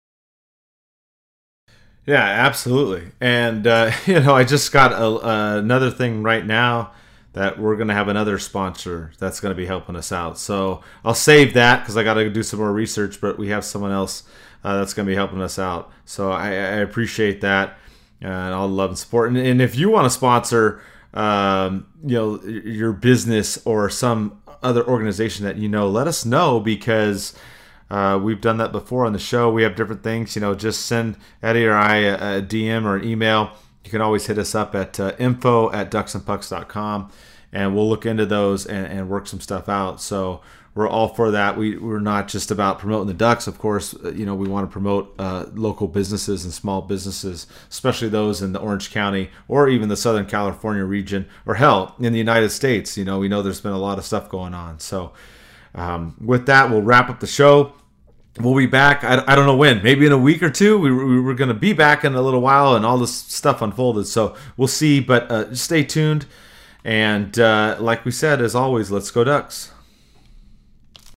Yeah, absolutely. And uh, you know, I just got a, uh, another thing right now that we're going to have another sponsor that's going to be helping us out. So I'll save that because I got to do some more research, but we have someone else uh, that's going to be helping us out. So I, I appreciate that and all the love and support. And, and if you want to sponsor, um, you know, your business or some other organization that you know, let us know, because uh, we've done that before on the show. We have different things, you know, just send Eddie or I a, a D M or an email. You can always hit us up at uh, info at ducks and pucks dot com, and we'll look into those and, and work some stuff out. So we're all for that. We, we're not just about promoting the Ducks. Of course, you know, we want to promote uh, local businesses and small businesses, especially those in the Orange County or even the Southern California region, or hell, in the United States. You know, we know there's been a lot of stuff going on. So um, with that, we'll wrap up the show. We'll be back. I, I don't know when. Maybe in a week or two. We, we were going to be back in a little while, and all this stuff unfolded. So we'll see. But uh, stay tuned. And uh, like we said, as always, let's go Ducks.